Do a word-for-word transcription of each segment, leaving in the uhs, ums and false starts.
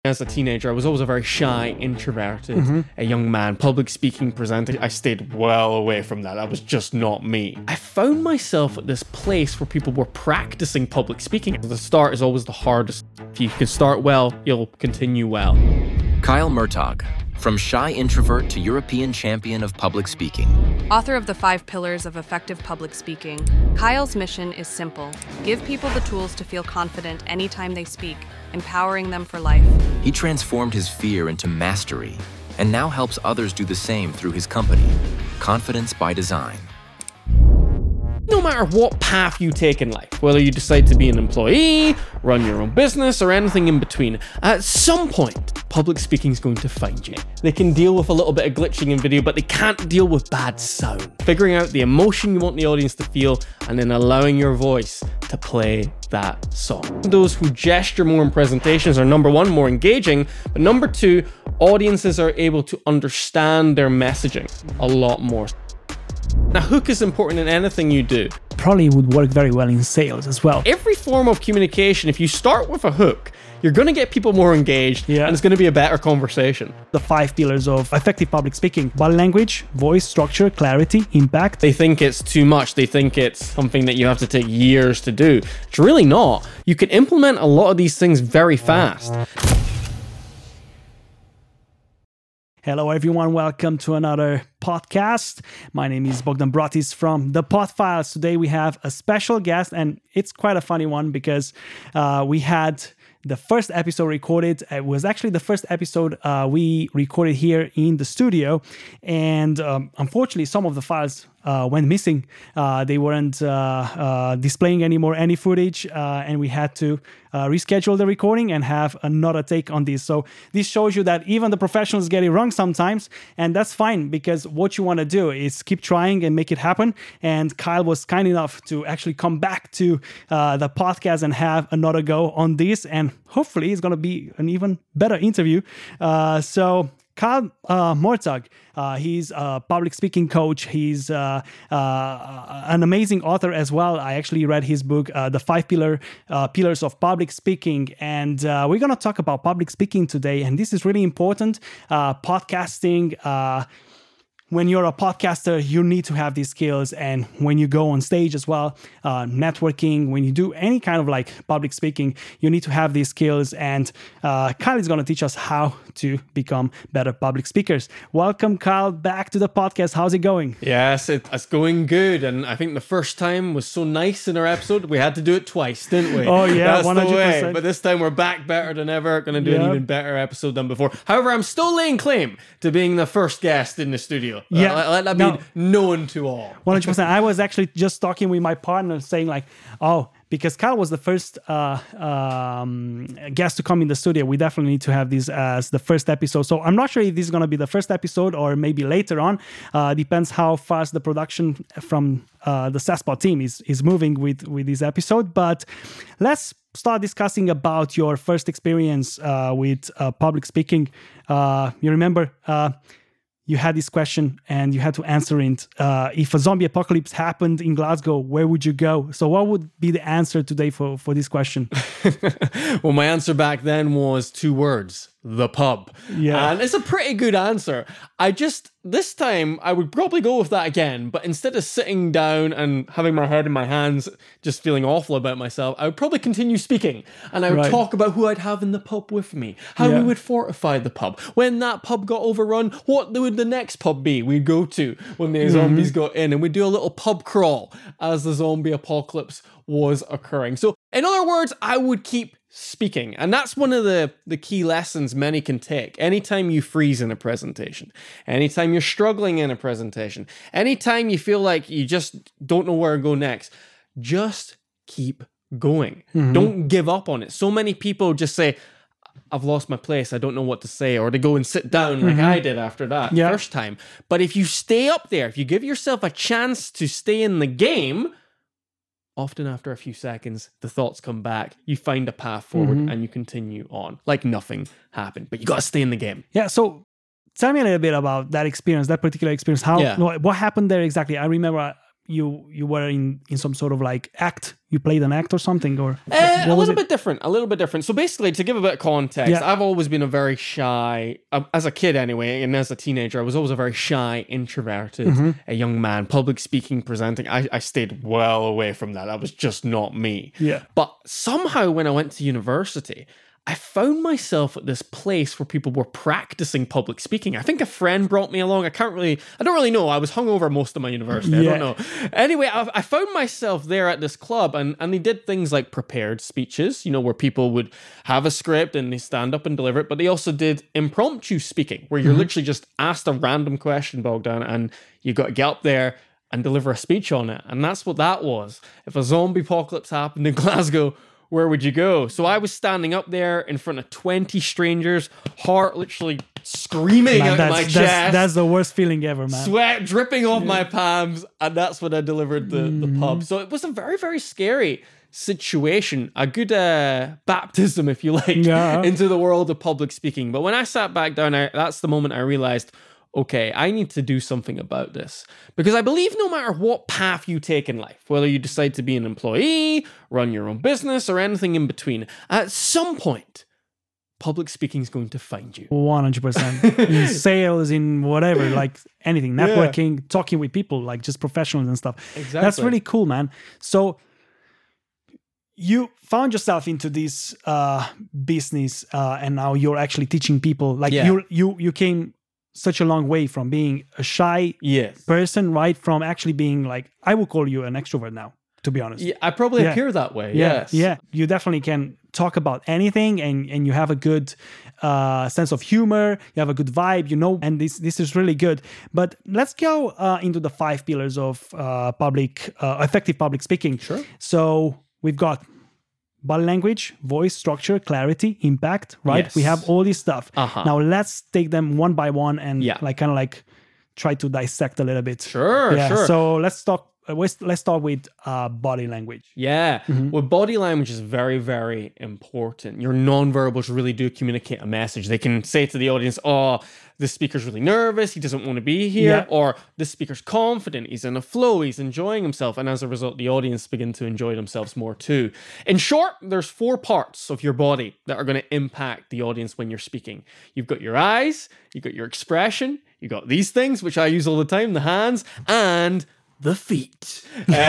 As a teenager, I was always a very shy, introverted, mm-hmm. a young man, public speaking, presenting. I stayed well away from that. That was just not me. I found myself at this place where people were practicing public speaking. The start is always the hardest. If you can start well, you'll continue well. Kyle Murtagh, from shy introvert to European champion of public speaking. Author of The Five Pillars of Effective Public Speaking, Kyle's mission is simple. Give people the tools to feel confident anytime they speak, empowering them for life. He transformed his fear into mastery and now helps others do the same through his company, Confidence by Design. No matter what path you take in life, whether you decide to be an employee, run your own business, or anything in between, at some point, public speaking is going to find you. They can deal with a little bit of glitching in video, but they can't deal with bad sound. Figuring out the emotion you want the audience to feel, and then allowing your voice to play that song. Those who gesture more in presentations are, number one, more engaging, but number two, audiences are able to understand their messaging a lot more. Now, hook is important in anything you do. Probably would work very well in sales as well. Every form of communication, if you start with a hook, you're going to get people more engaged, yeah. and it's going to be a better conversation. The five pillars of effective public speaking: body language, voice, structure, clarity, impact. They think it's too much. They think it's something that you have to take years to do. It's really not. You can implement a lot of these things very fast. Hello everyone, welcome to another podcast. My name is Bogdan Bratis from The Pod Files. Today we have a special guest, and it's quite a funny one because uh, we had the first episode recorded. It was actually the first episode uh, we recorded here in the studio, and um, unfortunately some of the files Uh, went missing. Uh, they weren't uh, uh, displaying anymore any footage, uh, and we had to uh, reschedule the recording and have another take on this. So this shows you that even the professionals get it wrong sometimes, and that's fine, because what you want to do is keep trying and make it happen. And Kyle was kind enough to actually come back to uh, the podcast and have another go on this, and hopefully it's going to be an even better interview. Uh, so Kyle uh, Murtagh, uh, he's a public speaking coach. He's uh, uh, an amazing author as well. I actually read his book, uh, The Five Pillar, uh, Pillars of Public Speaking. And uh, we're going to talk about public speaking today. And this is really important. Uh, podcasting, uh, when you're a podcaster, you need to have these skills. And when you go on stage as well, uh, networking, when you do any kind of like public speaking, you need to have these skills. And uh, Kyle is going to teach us how to become better public speakers. Welcome, Kyle, back to the podcast. How's it going? Yes, it, it's going good. And I think the first time was so nice in our episode, we had to do it twice, didn't we? Oh, yeah, That's one hundred percent. the way. But this time we're back better than ever. Going to do yep. an even better episode than before. However, I'm still laying claim to being the first guest in the studio. Yeah. Uh, let, let that be no. known to all. one hundred percent. I was actually just talking with my partner saying like, oh, because Kyle was the first uh, um, guest to come in the studio, we definitely need to have this as the first episode. So I'm not sure if this is going to be the first episode or maybe later on. Uh, depends how fast the production from uh, the SaaSpot team is is moving with, with this episode. But let's start discussing about your first experience uh, with uh, public speaking. Uh, you remember... Uh, You had this question and you had to answer it. Uh, if a zombie apocalypse happened in Glasgow, where would you go? So what would be the answer today for, for this question? Well, my answer back then was two words: the pub. Yeah. And it's a pretty good answer. I just, this time, I would probably go with that again, but instead of sitting down and having my head in my hands, just feeling awful about myself, I would probably continue speaking. And I would right. talk about who I'd have in the pub with me, how yeah. we would fortify the pub. When that pub got overrun, what would the next pub be we'd go to when the mm-hmm. zombies got in? And we'd do a little pub crawl as the zombie apocalypse was occurring. So, in other words, I would keep speaking. And that's one of the, the key lessons many can take. Anytime you freeze in a presentation, anytime you're struggling in a presentation, anytime you feel like you just don't know where to go next, just keep going. Mm-hmm. Don't give up on it. So many people just say, I've lost my place, I don't know what to say, or they go and sit down like mm-hmm. I did after that yeah. first time. But if you stay up there, if you give yourself a chance to stay in the game, often after a few seconds, the thoughts come back, you find a path forward, mm-hmm. and you continue on like nothing happened. But you got to stay in the game. Yeah, so tell me a little bit about that experience, that particular experience. How yeah. what happened there exactly? I remember you you were in in some sort of like act. You played an act or something, or Uh, a was little it? bit different, a little bit different. So basically, to give a bit of context, Yeah. I've always been a very shy, uh, as a kid anyway, and as a teenager, I was always a very shy, introverted, Mm-hmm. a young man. Public speaking, presenting, I, I stayed well away from that. That was just not me. Yeah. But somehow when I went to university, I found myself at this place where people were practicing public speaking. I think a friend brought me along. I can't really, I don't really know. I was hungover most of my university. I Yeah. don't know. Anyway, I, I found myself there at this club, and, and they did things like prepared speeches, you know, where people would have a script and they stand up and deliver it. But they also did impromptu speaking, where you're literally just asked a random question, Bogdan, and you got to get up there and deliver a speech on it. And that's what that was. If a zombie apocalypse happened in Glasgow, where would you go? So I was standing up there in front of twenty strangers, heart literally screaming Man, out that's, my that's, chest, that's the worst feeling ever, man. sweat dripping off my palms, and that's when I delivered the, the Mm-hmm. pub. So it was a very, very scary situation, a good uh, baptism, if you like, Yeah. into the world of public speaking. But when I sat back down, I, that's the moment I realized, okay, I need to do something about this. Because I believe no matter what path you take in life, whether you decide to be an employee, run your own business, or anything in between, at some point, public speaking is going to find you. one hundred percent. In sales, in whatever, like anything, networking, talking with people, like just professionals and stuff. Exactly. That's really cool, man. So you found yourself into this uh, business, uh, and now you're actually teaching people. Like Yeah. you, you, you came such a long way from being a shy Yes. person, right? From actually being like, I would call you an extrovert now, to be honest. Yeah, I probably Yeah. appear that way. Yeah, Yes. yeah. You definitely can talk about anything, and and you have a good uh, sense of humor. You have a good vibe, you know. And this this is really good. But let's go uh, into the five pillars of uh, public uh, effective public speaking. Sure. So we've got body language, voice structure, clarity, impact. Right. Yes. We have all this stuff. Uh-huh. Now let's take them one by one and Yeah. like kind of like try to dissect a little bit. Sure, Yeah. sure. So let's talk. Uh, let's let's start with uh, body language. Yeah. Well, body language is very, very important. Your nonverbals really do communicate a message. They can say to the audience, oh, this speaker's really nervous. He doesn't want to be here. Yeah. Or this speaker's confident. He's in a flow. He's enjoying himself. And as a result, the audience begin to enjoy themselves more too. In short, there's four parts of your body that are going to impact the audience when you're speaking. You've got your eyes, you've got your expression, you've got these things, which I use all the time, the hands, and the feet.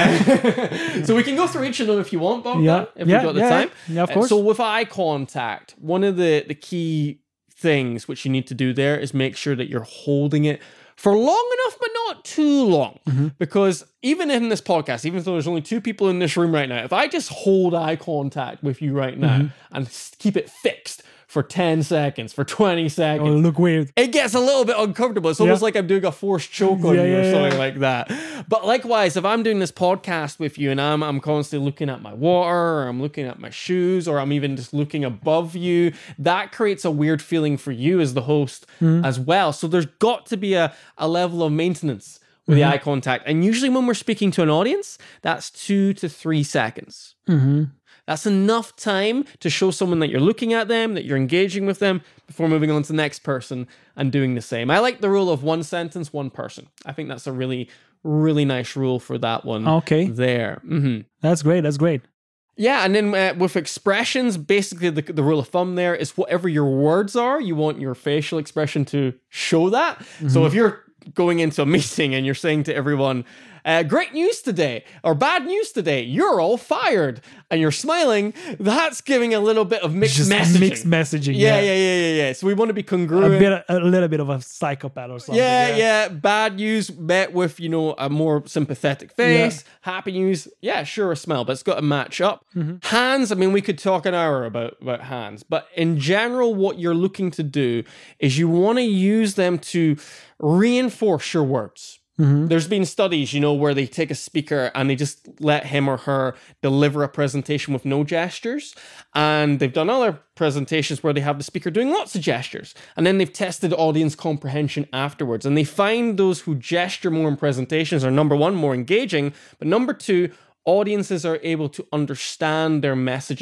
Uh, so we can go through each of them if you want, Bob, Yeah. if Yeah, we've got the yeah, time. yeah, of Uh, course. so with eye contact, one of the, the key things which you need to do there is make sure that you're holding it for long enough, but not too long. Mm-hmm. Because even in this podcast, even though there's only two people in this room right now, if I just hold eye contact with you right now Mm-hmm. and s- keep it fixed for ten seconds, for twenty seconds, It'll look weird. it gets a little bit uncomfortable. It's almost Yeah. like I'm doing a forced choke on Yeah, you or yeah, something yeah. like that. But likewise, if I'm doing this podcast with you and I'm I'm constantly looking at my water, or I'm looking at my shoes, or I'm even just looking above you, that creates a weird feeling for you as the host Mm-hmm. as well. So there's got to be a, a level of maintenance with Mm-hmm. the eye contact. And usually when we're speaking to an audience, that's two to three seconds. Mm-hmm. That's enough time to show someone that you're looking at them, that you're engaging with them, before moving on to the next person and doing the same. I like the rule of one sentence, one person. I think that's a really, really nice rule for that one. Okay. There. hmm That's great. That's great. Yeah, and then uh, with expressions, basically the, the rule of thumb there is whatever your words are, you want your facial expression to show that. Mm-hmm. So if you're going into a meeting and you're saying to everyone, uh, great news today, or bad news today, you're all fired, and you're smiling, that's giving a little bit of mixed Just messaging. mixed messaging. Yeah, yeah, yeah, yeah, yeah. So we want to be A congruent. bit, a little bit of a psychopath or something. Yeah, yeah, Bad news met with, you know, a more sympathetic face. Happy news, yeah, sure, a smile, but it's got to match up. Hands, I mean, we could talk an hour about, about hands, but in general, what you're looking to do is you want to use them to reinforce your words. There's been studies, you know, where they take a speaker and they just let him or her deliver a presentation with no gestures. And they've done other presentations where they have the speaker doing lots of gestures. And then they've tested audience comprehension afterwards. And they find those who gesture more in presentations are, number one, more engaging. But number two, audiences are able to understand their messaging.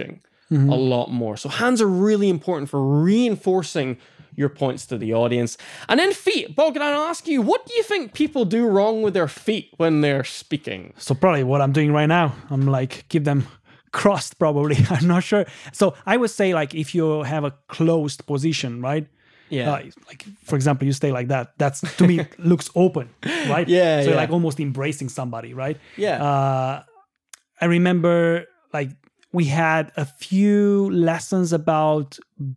a lot more. So hands are really important for reinforcing your points to the audience. And then feet. Bogdan, I'll ask you, what do you think people do wrong with their feet when they're speaking? So probably what I'm doing right now, I'm like, keep them crossed probably. I'm not sure. So I would say like if you have a closed position, right? Yeah. Uh, like for example, you stay like that. That's to me looks open, right? Yeah. So yeah. you're like almost embracing somebody, right? Yeah. Uh, I remember like we had a few lessons about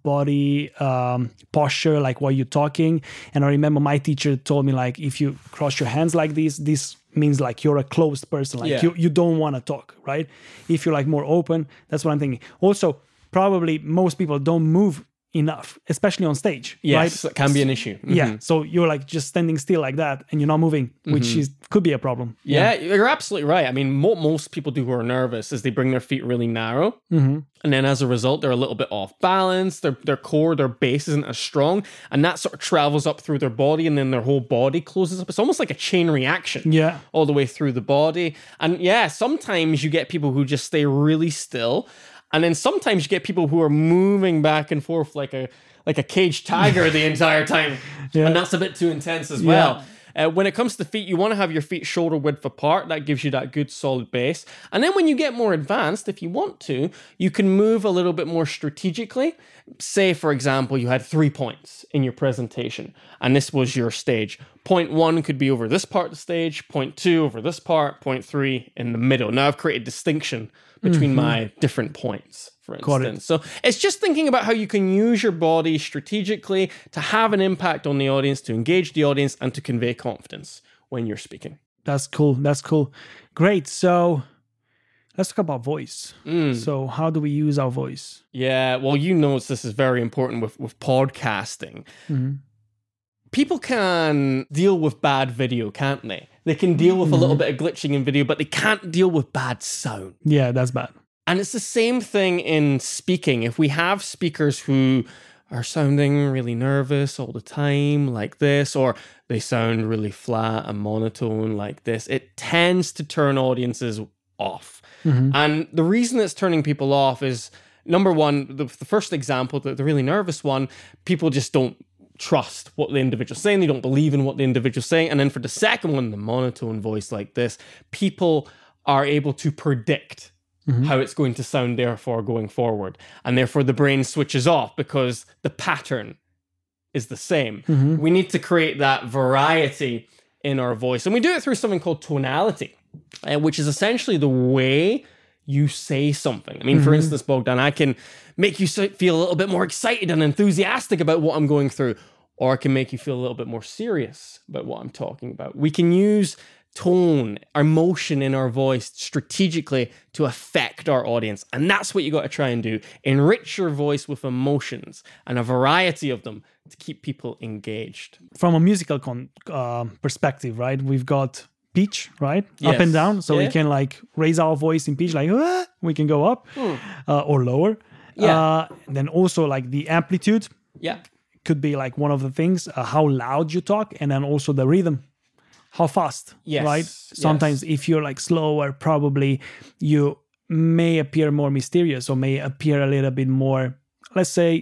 body um, posture, like while you're talking. And I remember my teacher told me like, if you cross your hands like this, this means like you're a closed person. Like Yeah. you, you don't want to talk, right? If you're like more open, that's what I'm thinking. Also, probably most people don't move enough, especially on stage. Yes, right? that can be an issue. Mhm. Yeah. So you're like just standing still like that and you're not moving, which Mm-hmm. is could be a problem. Yeah, you're absolutely right. I mean, what most people do who are nervous is they bring their feet really narrow. Mm-hmm. And then as a result, they're a little bit off balance. Their, their core, their base isn't as strong. And that sort of travels up through their body and then their whole body closes up. It's almost like a chain reaction. Yeah. All the way through the body. And yeah, sometimes you get people who just stay really still. And then sometimes you get people who are moving back and forth like a like a caged tiger the entire time. Yeah. And that's a bit too intense as well. Uh, when it comes to feet, you want to have your feet shoulder width apart. That gives you that good solid base. And then when you get more advanced, if you want to, you can move a little bit more strategically. Say, for example, you had three points in your presentation, and this was your stage. Point one could be over this part of the stage, point two over this part, point three in the middle. Now I've created distinction between mm-hmm. my different points, for instance. So it's just thinking about how you can use your body strategically to have an impact on the audience, to engage the audience, and to convey confidence when you're speaking. That's cool. That's cool. Great. So let's talk about voice. Mm. So how do we use our voice? Yeah, well, you know this is very important with, with podcasting. Mm-hmm. People can deal with bad video, can't they? They can deal with mm-hmm. a little bit of glitching in video, but they can't deal with bad sound. Yeah, that's bad. And it's the same thing in speaking. If we have speakers who are sounding really nervous all the time like this, or they sound really flat and monotone like this, it tends to turn audiences off. Mm-hmm. And the reason it's turning people off is, number one, the, the first example, the, the really nervous one, people just don't trust what the individual's saying. They don't believe in what the individual's saying. And then for the second one, the monotone voice like this, people are able to predict mm-hmm. how it's going to sound, therefore, going forward. And therefore, the brain switches off because the pattern is the same. Mm-hmm. We need to create that variety in our voice. And we do it through something called tonality, uh, which is essentially the way you say something. I mean, mm-hmm. for instance, Bogdan, I can make you feel a little bit more excited and enthusiastic about what I'm going through, or I can make you feel a little bit more serious about what I'm talking about. We can use tone, emotion in our voice strategically to affect our audience. And that's what you got to try and do. Enrich your voice with emotions and a variety of them to keep people engaged. From a musical con- uh, perspective, right? We've got pitch, right? Yes. Up and down. So yeah. we can like raise our voice in pitch, like ah! we can go up hmm. uh, or lower. Yeah. Uh, then also like the amplitude. Yeah. Could be like one of the things, uh, how loud you talk, and then also the rhythm. How fast, yes, right? Sometimes yes. if you're like slower, probably you may appear more mysterious or may appear a little bit more, let's say,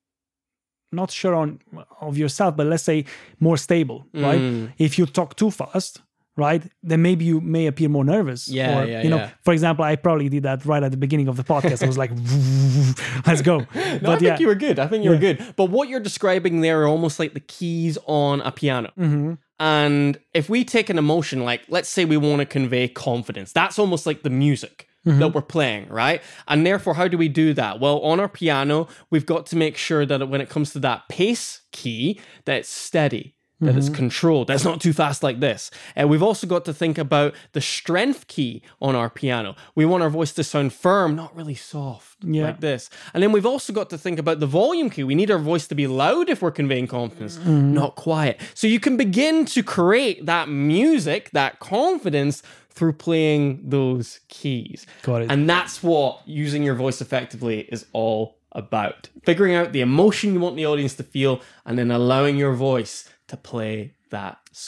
not sure on of yourself, but let's say more stable, mm. right? If you talk too fast, right, then maybe you may appear more nervous. Yeah, or, yeah, you know, yeah. For example, I probably did that right at the beginning of the podcast. I was like, let's go. No, but I think yeah. you were good. I think you were Yeah. good. But what you're describing there are almost like the keys on a piano. Mm-hmm. And if we take an emotion, like let's say we want to convey confidence, that's almost like the music mm-hmm. that we're playing, right? And therefore, how do we do that? Well, on our piano, we've got to make sure that when it comes to that pace key, that it's steady, that mm-hmm. it's controlled, that's not too fast like this. And we've also got to think about the strength key on our piano. We want our voice to sound firm, not really soft, yeah. like this. And then we've also got to think about the volume key. We need our voice to be loud if we're conveying confidence, mm-hmm. not quiet. So you can begin to create that music, that confidence, through playing those keys. Got it. And that's what using your voice effectively is all about. Figuring out the emotion you want the audience to feel and then allowing your voice to play that song.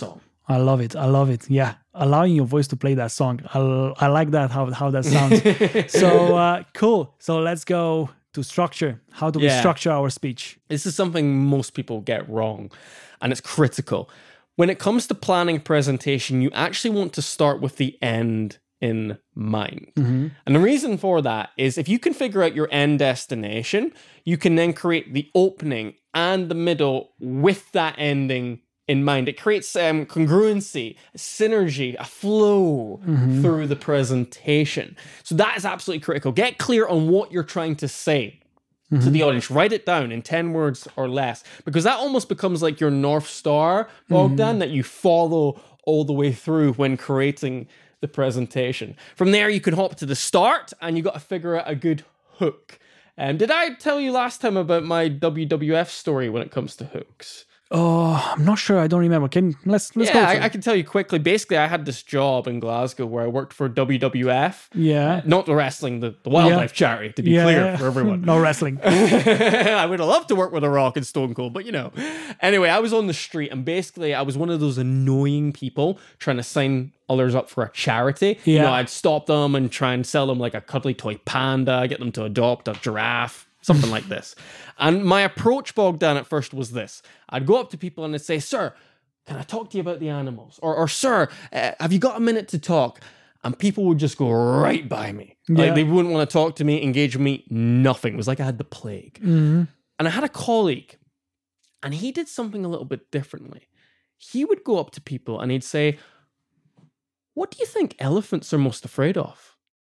I love it. I love it. Yeah. Allowing your voice to play that song. I, I like that, how, how that sounds. So, uh, cool. So let's go to structure. How do we Yeah. structure our speech? This is something most people get wrong, and it's critical. When it comes to planning a presentation, you actually want to start with the end in mind. Mm-hmm. And the reason for that is if you can figure out your end destination, you can then create the opening and the middle with that ending in mind. It creates um, congruency, synergy, a flow Mm-hmm. through the presentation. So that is absolutely critical. Get clear on what you're trying to say to the audience. Write it down in ten words or less, because that almost becomes like your North Star, Bogdan, that you follow all the way through when creating the presentation. From there, you can hop to the start, and you got to figure out a good hook. Um, did I tell you last time about my W W F story when it comes to hooks? Oh, I'm not sure. I don't remember. Can let's let's yeah, go. I, through. I can tell you quickly. Basically, I had this job in Glasgow where I worked for W W F. Yeah. Not the wrestling, the, the wildlife Yeah. charity, to be yeah. clear for everyone. No wrestling. I would have loved to work with The Rock and Stone Cold, but you know. Anyway, I was on the street, and basically I was one of those annoying people trying to sign others up for a charity. You Yeah. know, I'd stop them and try and sell them like a cuddly toy panda, get them to adopt a giraffe, something like this. And my approach, Bogdan, at first was this. I'd go up to people and I'd say, "Sir, can I talk to you about the animals?" Or, or "Sir, uh, have you got a minute to talk?" And people would just go right by me. Yeah. Like, they wouldn't want to talk to me, engage with me, nothing. It was like I had the plague. Mm-hmm. And I had a colleague, and he did something a little bit differently. He would go up to people and he'd say, "What do you think elephants are most afraid of?"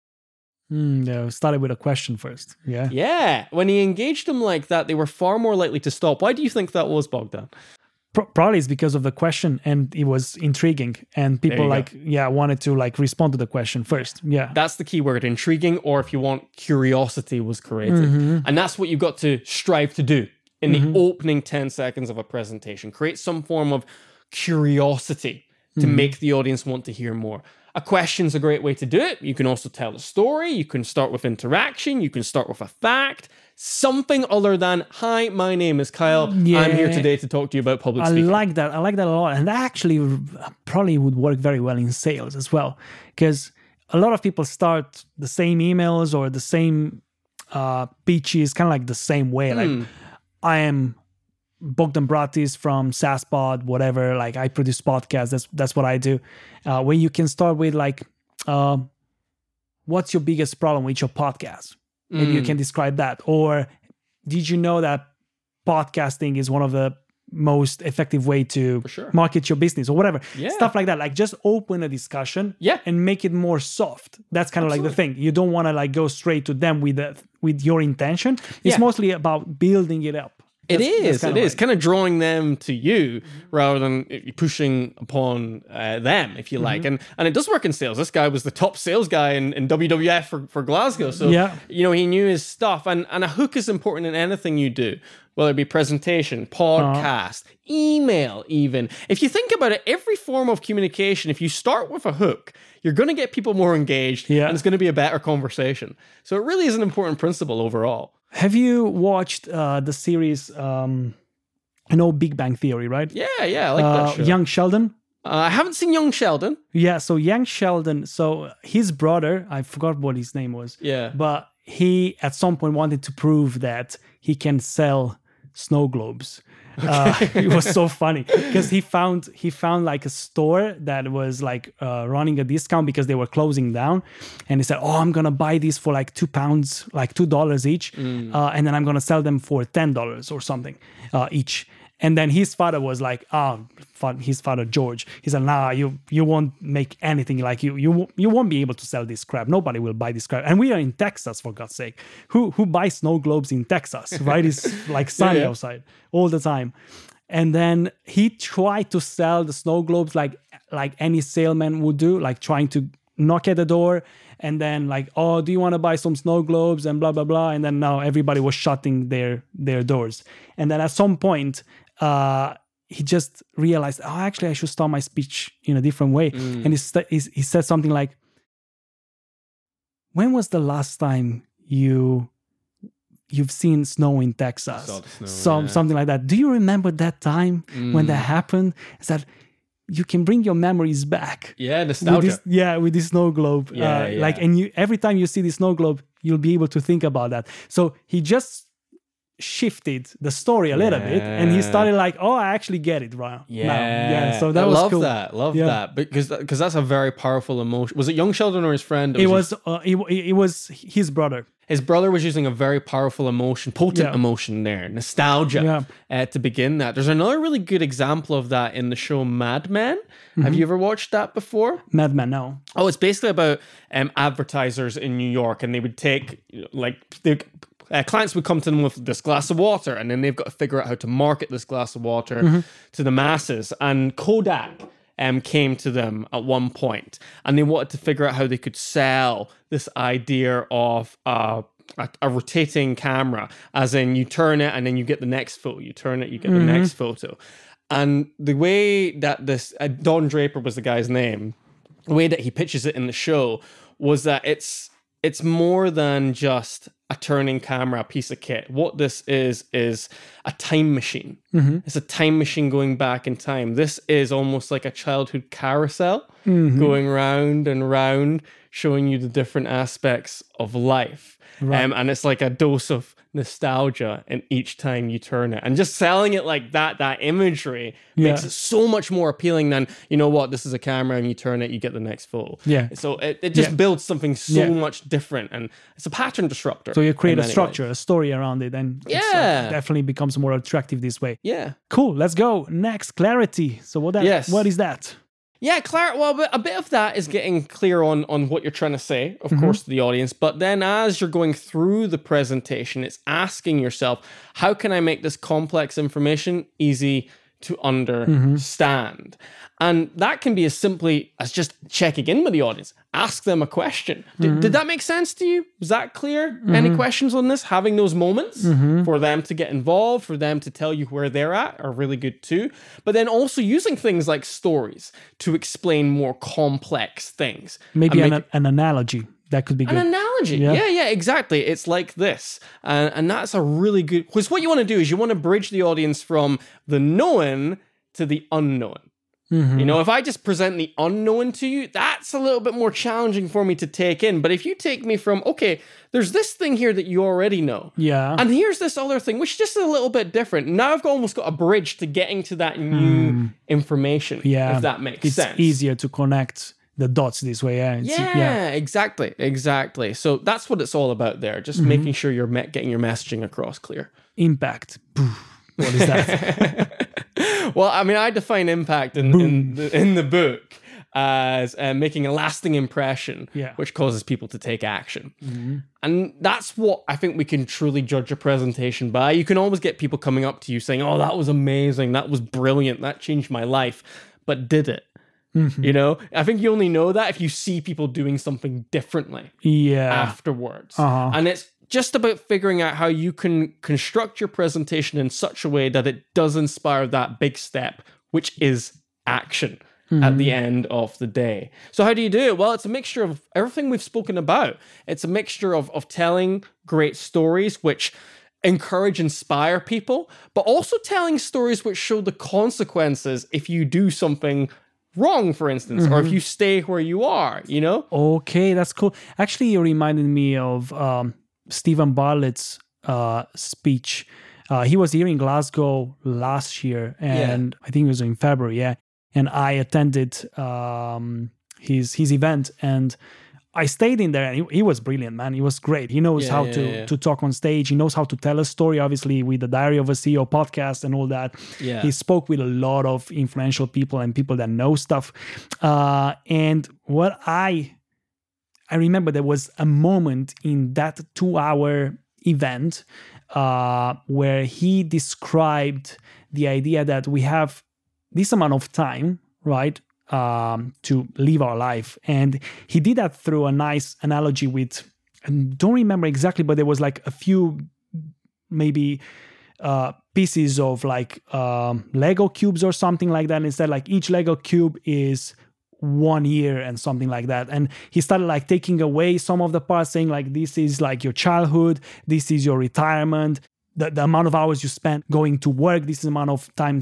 Mm, no, started with a question first. Yeah. Yeah. When he engaged them like that, they were far more likely to stop. Why do you think that was, Bogdan? Pro- probably it's because of the question, and it was intriguing, and people you go. like yeah wanted to like respond to the question first. Yeah. That's the key word, intriguing, or if you want, curiosity was created. And that's what you've got to strive to do in the opening ten seconds of a presentation. Create some form of curiosity to make the audience want to hear more. A question's a great way to do it. You can also tell a story. You can start with interaction. You can start with a fact. Something other than, "Hi, my name is Kyle. I'm here Yeah. today to talk to you about public I speaking." like that. I like that a lot. And that actually r- probably would work very well in sales as well. Because a lot of people start the same emails or the same uh, pitches, kind of like the same way. Like, I am Bogdan Bratis from SaaSpod, whatever. Like, I produce podcasts. That's that's what I do. Uh, where you can start with like, uh, what's your biggest problem with your podcast? Maybe you can describe that. Or did you know that podcasting is one of the most effective way to sure. market your business or whatever? Yeah. Stuff like that. Like, just open a discussion Yeah. and make it more soft. That's kind of like the thing. You don't want to like go straight to them with the, with your intention. It's Yeah. mostly about building it up. It That's- that's is. kind It of is like- kind of drawing them to you rather than pushing upon uh, them, if you like. And and it does work in sales. This guy was the top sales guy in, in W W F for, for Glasgow. So, Yeah. you know, he knew his stuff. And, and a hook is important in anything you do, whether it be presentation, podcast, email, even. If you think about it, every form of communication, if you start with a hook, you're going to get people more engaged Yeah. and it's going to be a better conversation. So it really is an important principle overall. Have you watched uh, the series, um, I know Big Bang Theory, right? Yeah, yeah, I like Uh, that show. Young Sheldon? Uh, I haven't seen Young Sheldon. Yeah, so Young Sheldon, so his brother, I forgot what his name was. Yeah. But he, at some point, wanted to prove that he can sell snow globes. Uh, it was so funny because he found he found like a store that was like uh, running a discount because they were closing down, and he said, "Oh, I'm gonna buy these for like two pounds, like two dollars each, uh, and then I'm gonna sell them for ten dollars or something uh, each." And then his father was like, "Ah, oh, his father George." He said, "Nah, you you won't make anything. Like you you you won't be able to sell this crap. Nobody will buy this crap. And we are in Texas, for God's sake. Who who buys snow globes in Texas? Right? It's like sunny Yeah, yeah. outside all the time." And then he tried to sell the snow globes like like any salesman would do, like trying to knock at the door and then like, "Oh, do you want to buy some snow globes?" and blah blah blah. And then now everybody was shutting their their doors. And then at some point, uh, he just realized, "Oh, actually, I should start my speech in a different way." And he, st- he he said something like, "When was the last time you you've seen snow in Texas?" Saw the snow, Some yeah. something like that. Do you remember that time when that happened? Is that you can bring your memories back. Yeah, With nostalgia. this, yeah, with this snow globe. Yeah, uh, yeah. Like, and you every time you see the snow globe, you'll be able to think about that. So he just shifted the story a little bit, and he Yeah. started like, oh, I actually get it right Yeah, now. Yeah, so that I was love cool. that. Love Yeah. that because because that's a very powerful emotion. Was it young Sheldon or his friend? It was uh, it, it was his brother. His brother was using a very powerful emotion, potent Yeah. emotion there, nostalgia, Yeah. uh, to begin that. There's another really good example of that in the show Mad Men. Mm-hmm. Have you ever watched that before? Madman now. Oh, it's basically about um, advertisers in New York, and they would take, you know, like, they, uh, clients would come to them with this glass of water, and then they've got to figure out how to market this glass of water Mm-hmm. to the masses. And Kodak um, came to them at one point, and they wanted to figure out how they could sell this idea of uh, a, a rotating camera, as in you turn it and then you get the next photo, you turn it, you get the next photo. And the way that this, uh, Don Draper was the guy's name, the way that he pitches it in the show was that it's it's more than just a turning camera, a piece of kit. What this is, is a time machine. It's a time machine going back in time. This is almost like a childhood carousel going round and round, showing you the different aspects of life. Um, and it's like a dose of nostalgia in each time you turn it. And just selling it like that, that imagery makes Yeah. it so much more appealing than, you know what, this is a camera and you turn it, you get the next photo. Yeah. So it, it just Yeah. builds something so Yeah. much different, and it's a pattern disruptor. So you create in a many structure, ways. a story around it, and it's, uh, Yeah. definitely becomes more attractive this way. Yeah. Cool. Let's go next. Clarity. So what that? Yes. What is that? Yeah, Claire, well, but a bit of that is getting clear on, on what you're trying to say, of Mm-hmm. course, to the audience. But then as you're going through the presentation, it's asking yourself, how can I make this complex information easy to understand? And that can be as simply as just checking in with the audience. Ask them a question. Did, did that make sense to you? Was that clear? Any questions on this? Having those moments for them to get involved, for them to tell you where they're at are really good too. But then also using things like stories to explain more complex things. Maybe And an, make- an analogy that could be an good. analogy. Yeah. Yeah. yeah, exactly. It's like this. And, and that's a really good, because what you want to do is you want to bridge the audience from the known to the unknown. Mm-hmm. You know, if I just present the unknown to you, that's a little bit more challenging for me to take in. But if you take me from, okay, there's this thing here that you already know. Yeah. And here's this other thing, which is just a little bit different. Now I've got, almost got a bridge to getting to that new information, yeah. if that makes it's sense. easier to connect the dots this way. Yeah. It's- Yeah, exactly, exactly. So that's what it's all about there. Just Mm-hmm. making sure you're me- getting your messaging across clear. Impact. What is that? Well, I mean, I define impact in, in, the, in the book as uh, making a lasting impression, Yeah. which causes people to take action. And that's what I think we can truly judge a presentation by. You can always get people coming up to you saying, oh, that was amazing, that was brilliant, that changed my life. But did it? You know, I think you only know that if you see people doing something differently Yeah. afterwards. Uh-huh. And it's just about figuring out how you can construct your presentation in such a way that it does inspire that big step, which is action at the end of the day. So how do you do it? Well, it's a mixture of everything we've spoken about. It's a mixture of, of telling great stories, which encourage, inspire people, but also telling stories which show the consequences if you do something wrong, for instance, or if you stay where you are, you know? Okay, that's cool. Actually, you reminded me of um, Stephen Bartlett's uh, speech. Uh, he was here in Glasgow last year, and I think it was in February, yeah. And I attended um, his his event, and I stayed in there, and he, he was brilliant, man. He was great. He knows Yeah, how yeah, to yeah. to talk on stage. He knows how to tell a story, obviously, with the Diary of a C E O podcast and all that. Yeah. He spoke with a lot of influential people and people that know stuff. Uh, and what I I remember, there was a moment in that two-hour event uh, where he described the idea that we have this amount of time, right, um, to live our life. And he did that through a nice analogy with, I don't remember exactly, but there was like a few maybe uh, pieces of like um, Lego cubes or something like that. Instead, like each Lego cube is one year and something like that. And he started like taking away some of the parts, saying like, this is like your childhood, this is your retirement, the, the amount of hours you spend going to work, this is the amount of times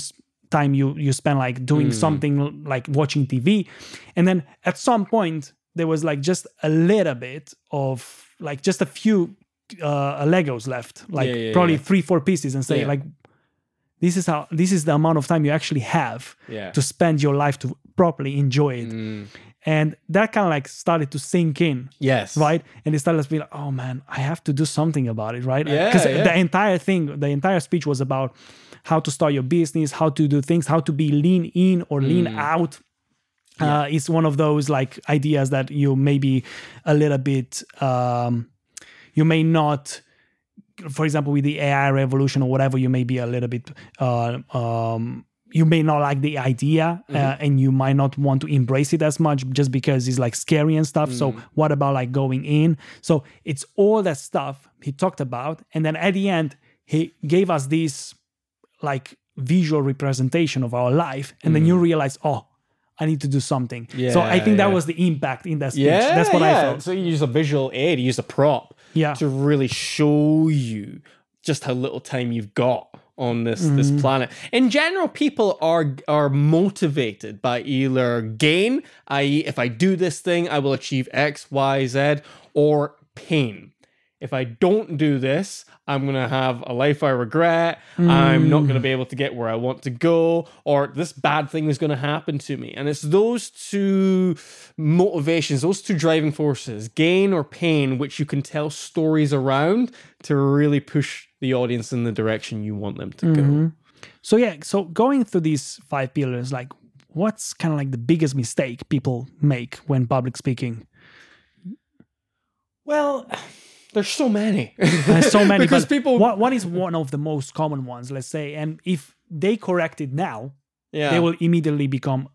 time you you spend like doing Mm. something like watching T V. And then at some point there was like just a little bit of like just a few uh Legos left, like Yeah, yeah, probably yeah. three four pieces, and say Yeah. like this is how this is the amount of time you actually have Yeah. to spend your life to properly enjoy it. Mm. And that kind of like started to sink in, Yes. right? And it started to be like, oh man, I have to do something about it, right? Yeah, Because yeah. the entire thing, the entire speech was about how to start your business, how to do things, how to be lean in or lean Mm. out. Uh, it's one of those like ideas that you maybe a little bit, um, you may not, for example, with the A I revolution or whatever, you may be a little bit, uh, um, you may not like the idea uh, Mm-hmm. and you might not want to embrace it as much just because it's like scary and stuff. Mm. So what about like going in? So it's all that stuff he talked about. And then at the end, he gave us this like visual representation of our life. And then you realize, oh, I need to do something. So I Mm. Yeah, think that yeah. was the impact in that speech. Yeah, That's what yeah. I felt. So you use a visual aid, you use a prop Yeah. to really show you just how little time you've got on this this Mm-hmm. planet. In general, people are are motivated by either gain, that is, if I do this thing, I will achieve X, Y, Z, or pain. If I don't do this, I'm going to have a life I regret. I'm not going to be able to get where I want to go, or this bad thing is going to happen to me. And it's those two motivations, those two driving forces, gain or pain, which you can tell stories around to really push the audience in the direction you want them to go. So yeah, so going through these five pillars, like what's kind of like the biggest mistake people make when public speaking? Well, there's so many. There's so many. because but people, what, what is one of the most common ones, let's say, and if they correct it now, yeah, they will immediately become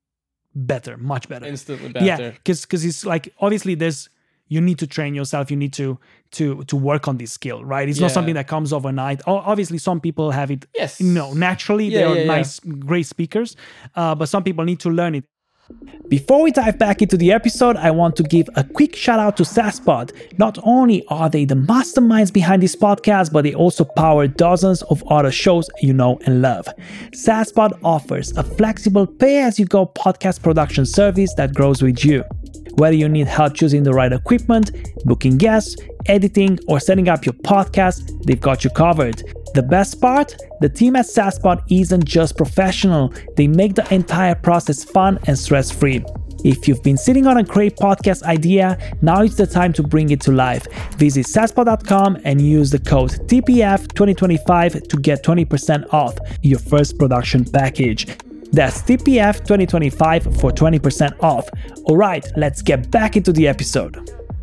better, much better. instantly better. Yeah, because because it's like obviously there's you need to train yourself. You need to to to work on this skill, right? It's not Yeah. something that comes overnight. O- Obviously, some people have it. Yes. You know, naturally Yeah, they are yeah, yeah. nice, great speakers, uh, but some people need to learn it. Before we dive back into the episode, I want to give a quick shout out to SaaSpot. Not only are they the masterminds behind this podcast, but they also power dozens of other shows you know and love. SaaSpot offers a flexible pay-as-you-go podcast production service that grows with you. Whether you need help choosing the right equipment, booking guests, editing, or setting up your podcast, they've got you covered. The best part? The team at SaaSpot isn't just professional, they make the entire process fun and stress-free. If you've been sitting on a great podcast idea, now it's the time to bring it to life. Visit SaaSpot dot com and use the code T P F twenty twenty-five to get twenty percent off your first production package. That's T P F twenty twenty-five for twenty percent off. All right, let's get back into the episode.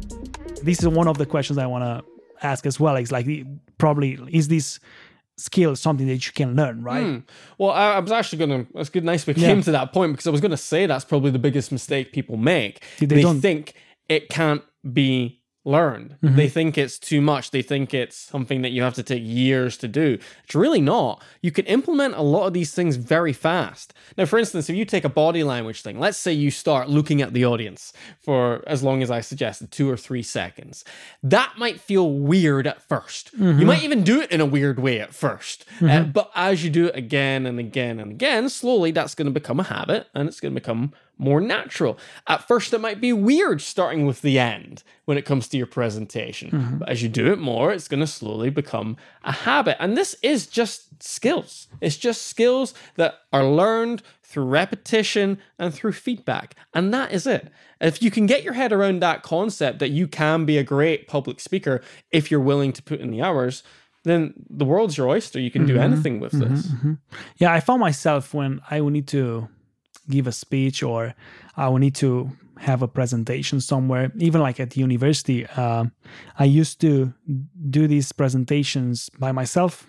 This is one of the questions I want to ask as well. It's like, probably, is this skill something that you can learn, right? Hmm. Well, I, I was actually going to, it's good, nice we Yeah. came to that point, because I was going to say that's probably the biggest mistake people make. They They, don't- think it can't be learned. Mm-hmm. They think it's too much. They think it's something that you have to take years to do. It's really not. You can implement a lot of these things very fast. Now, for instance, if you take a body language thing, let's say you start looking at the audience for as long as I suggested, two or three seconds. That might feel weird at first. You might even do it in a weird way at first. Uh, but as you do it again and again and again, slowly that's going to become a habit, and it's going to become more natural. At first, it might be weird starting with the end when it comes to your presentation. But as you do it more, it's going to slowly become a habit. And this is just skills. It's just skills that are learned through repetition and through feedback. And that is it. If you can get your head around that concept that you can be a great public speaker if you're willing to put in the hours, then the world's your oyster. You can do anything with this. Yeah, I found myself when I would need to give a speech or I would need to have a presentation somewhere, even like at university, uh, I used to do these presentations by myself,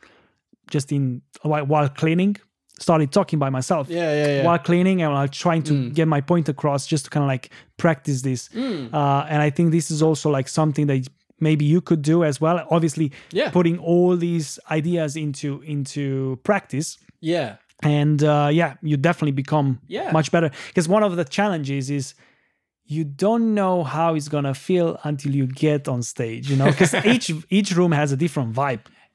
just in while, while cleaning, started talking by myself Yeah, yeah, yeah. while cleaning and while trying to get my point across, just to kind of like practice this. Uh, and I think this is also like something that maybe you could do as well. Obviously, Yeah. putting all these ideas into into practice. Yeah. And uh, yeah, you definitely become Yeah. much better. Because one of the challenges is you don't know how it's gonna feel until you get on stage, you know, because each each room has a different vibe.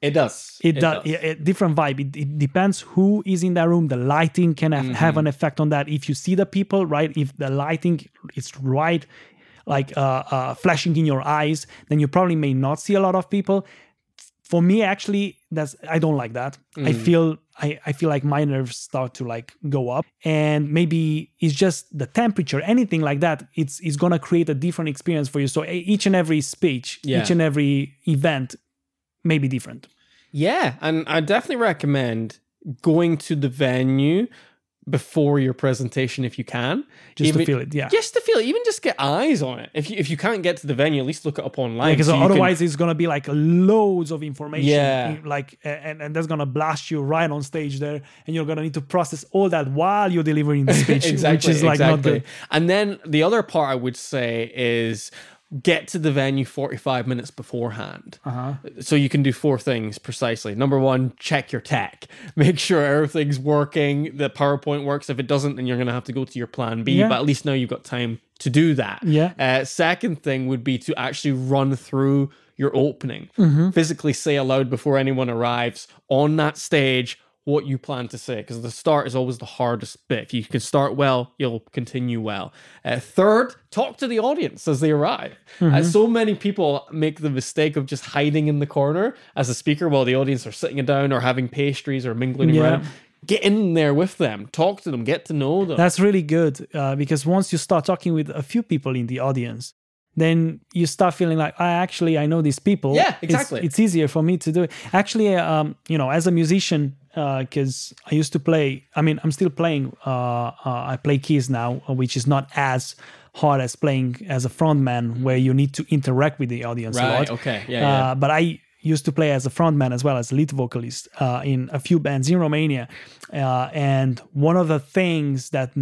It does. It, does. Yeah, a different vibe. It, it depends who is in that room. The lighting can have, Mm-hmm. have an effect on that. If you see the people, right? If the lighting is right, like uh, uh, flashing in your eyes, then you probably may not see a lot of people. For me, actually, that's I don't like that. Mm. I feel I, I feel like my nerves start to like go up, and maybe it's just the temperature, anything like that. It's it's gonna create a different experience for you. So e- each and every speech, Yeah. each and every event may be different. Yeah, and I definitely recommend going to the venue before your presentation if you can. Just to Even- feel it, yeah. Just to feel it, even just get eyes on it. If you if you can't get to the venue, at least look it up online. Because so you can- otherwise it's gonna be like loads of information. Yeah. Like and, and that's gonna blast you right on stage there, and you're gonna need to process all that while you're delivering the speech, exactly, which is like not exactly. good. And then the other part I would say is get to the venue forty-five minutes beforehand. Uh-huh. So you can do four things precisely. Number one, check your tech. Make sure everything's working, the PowerPoint works. If it doesn't, then you're going to have to go to your plan B. Yeah. But at least now you've got time to do that. Yeah. Uh, second thing would be to actually run through your opening. Mm-hmm. Physically say aloud before anyone arrives on that stage what you plan to say, because the start is always the hardest bit. If you can start well, you'll continue well. Uh, third, talk to the audience as they arrive. Mm-hmm. Uh, so many people make the mistake of just hiding in the corner as a speaker while the audience are sitting down or having pastries or mingling Yeah. around. Get in there with them, talk to them, get to know them. That's really good uh, because once you start talking with a few people in the audience, then you start feeling like, I actually, I know these people. Yeah, It's- exactly. It's, easier for me to do it. Actually, um, you know, as a musician, because I used to play, I mean, I'm still playing, uh, uh, I play keys now, uh, which is not as hard as playing as a frontman where you need to interact with the audience a Right, lot. okay, yeah, Uh, yeah. But I used to play as a frontman as well as a lead vocalist uh, in a few bands in Romania. Uh, and one of the things that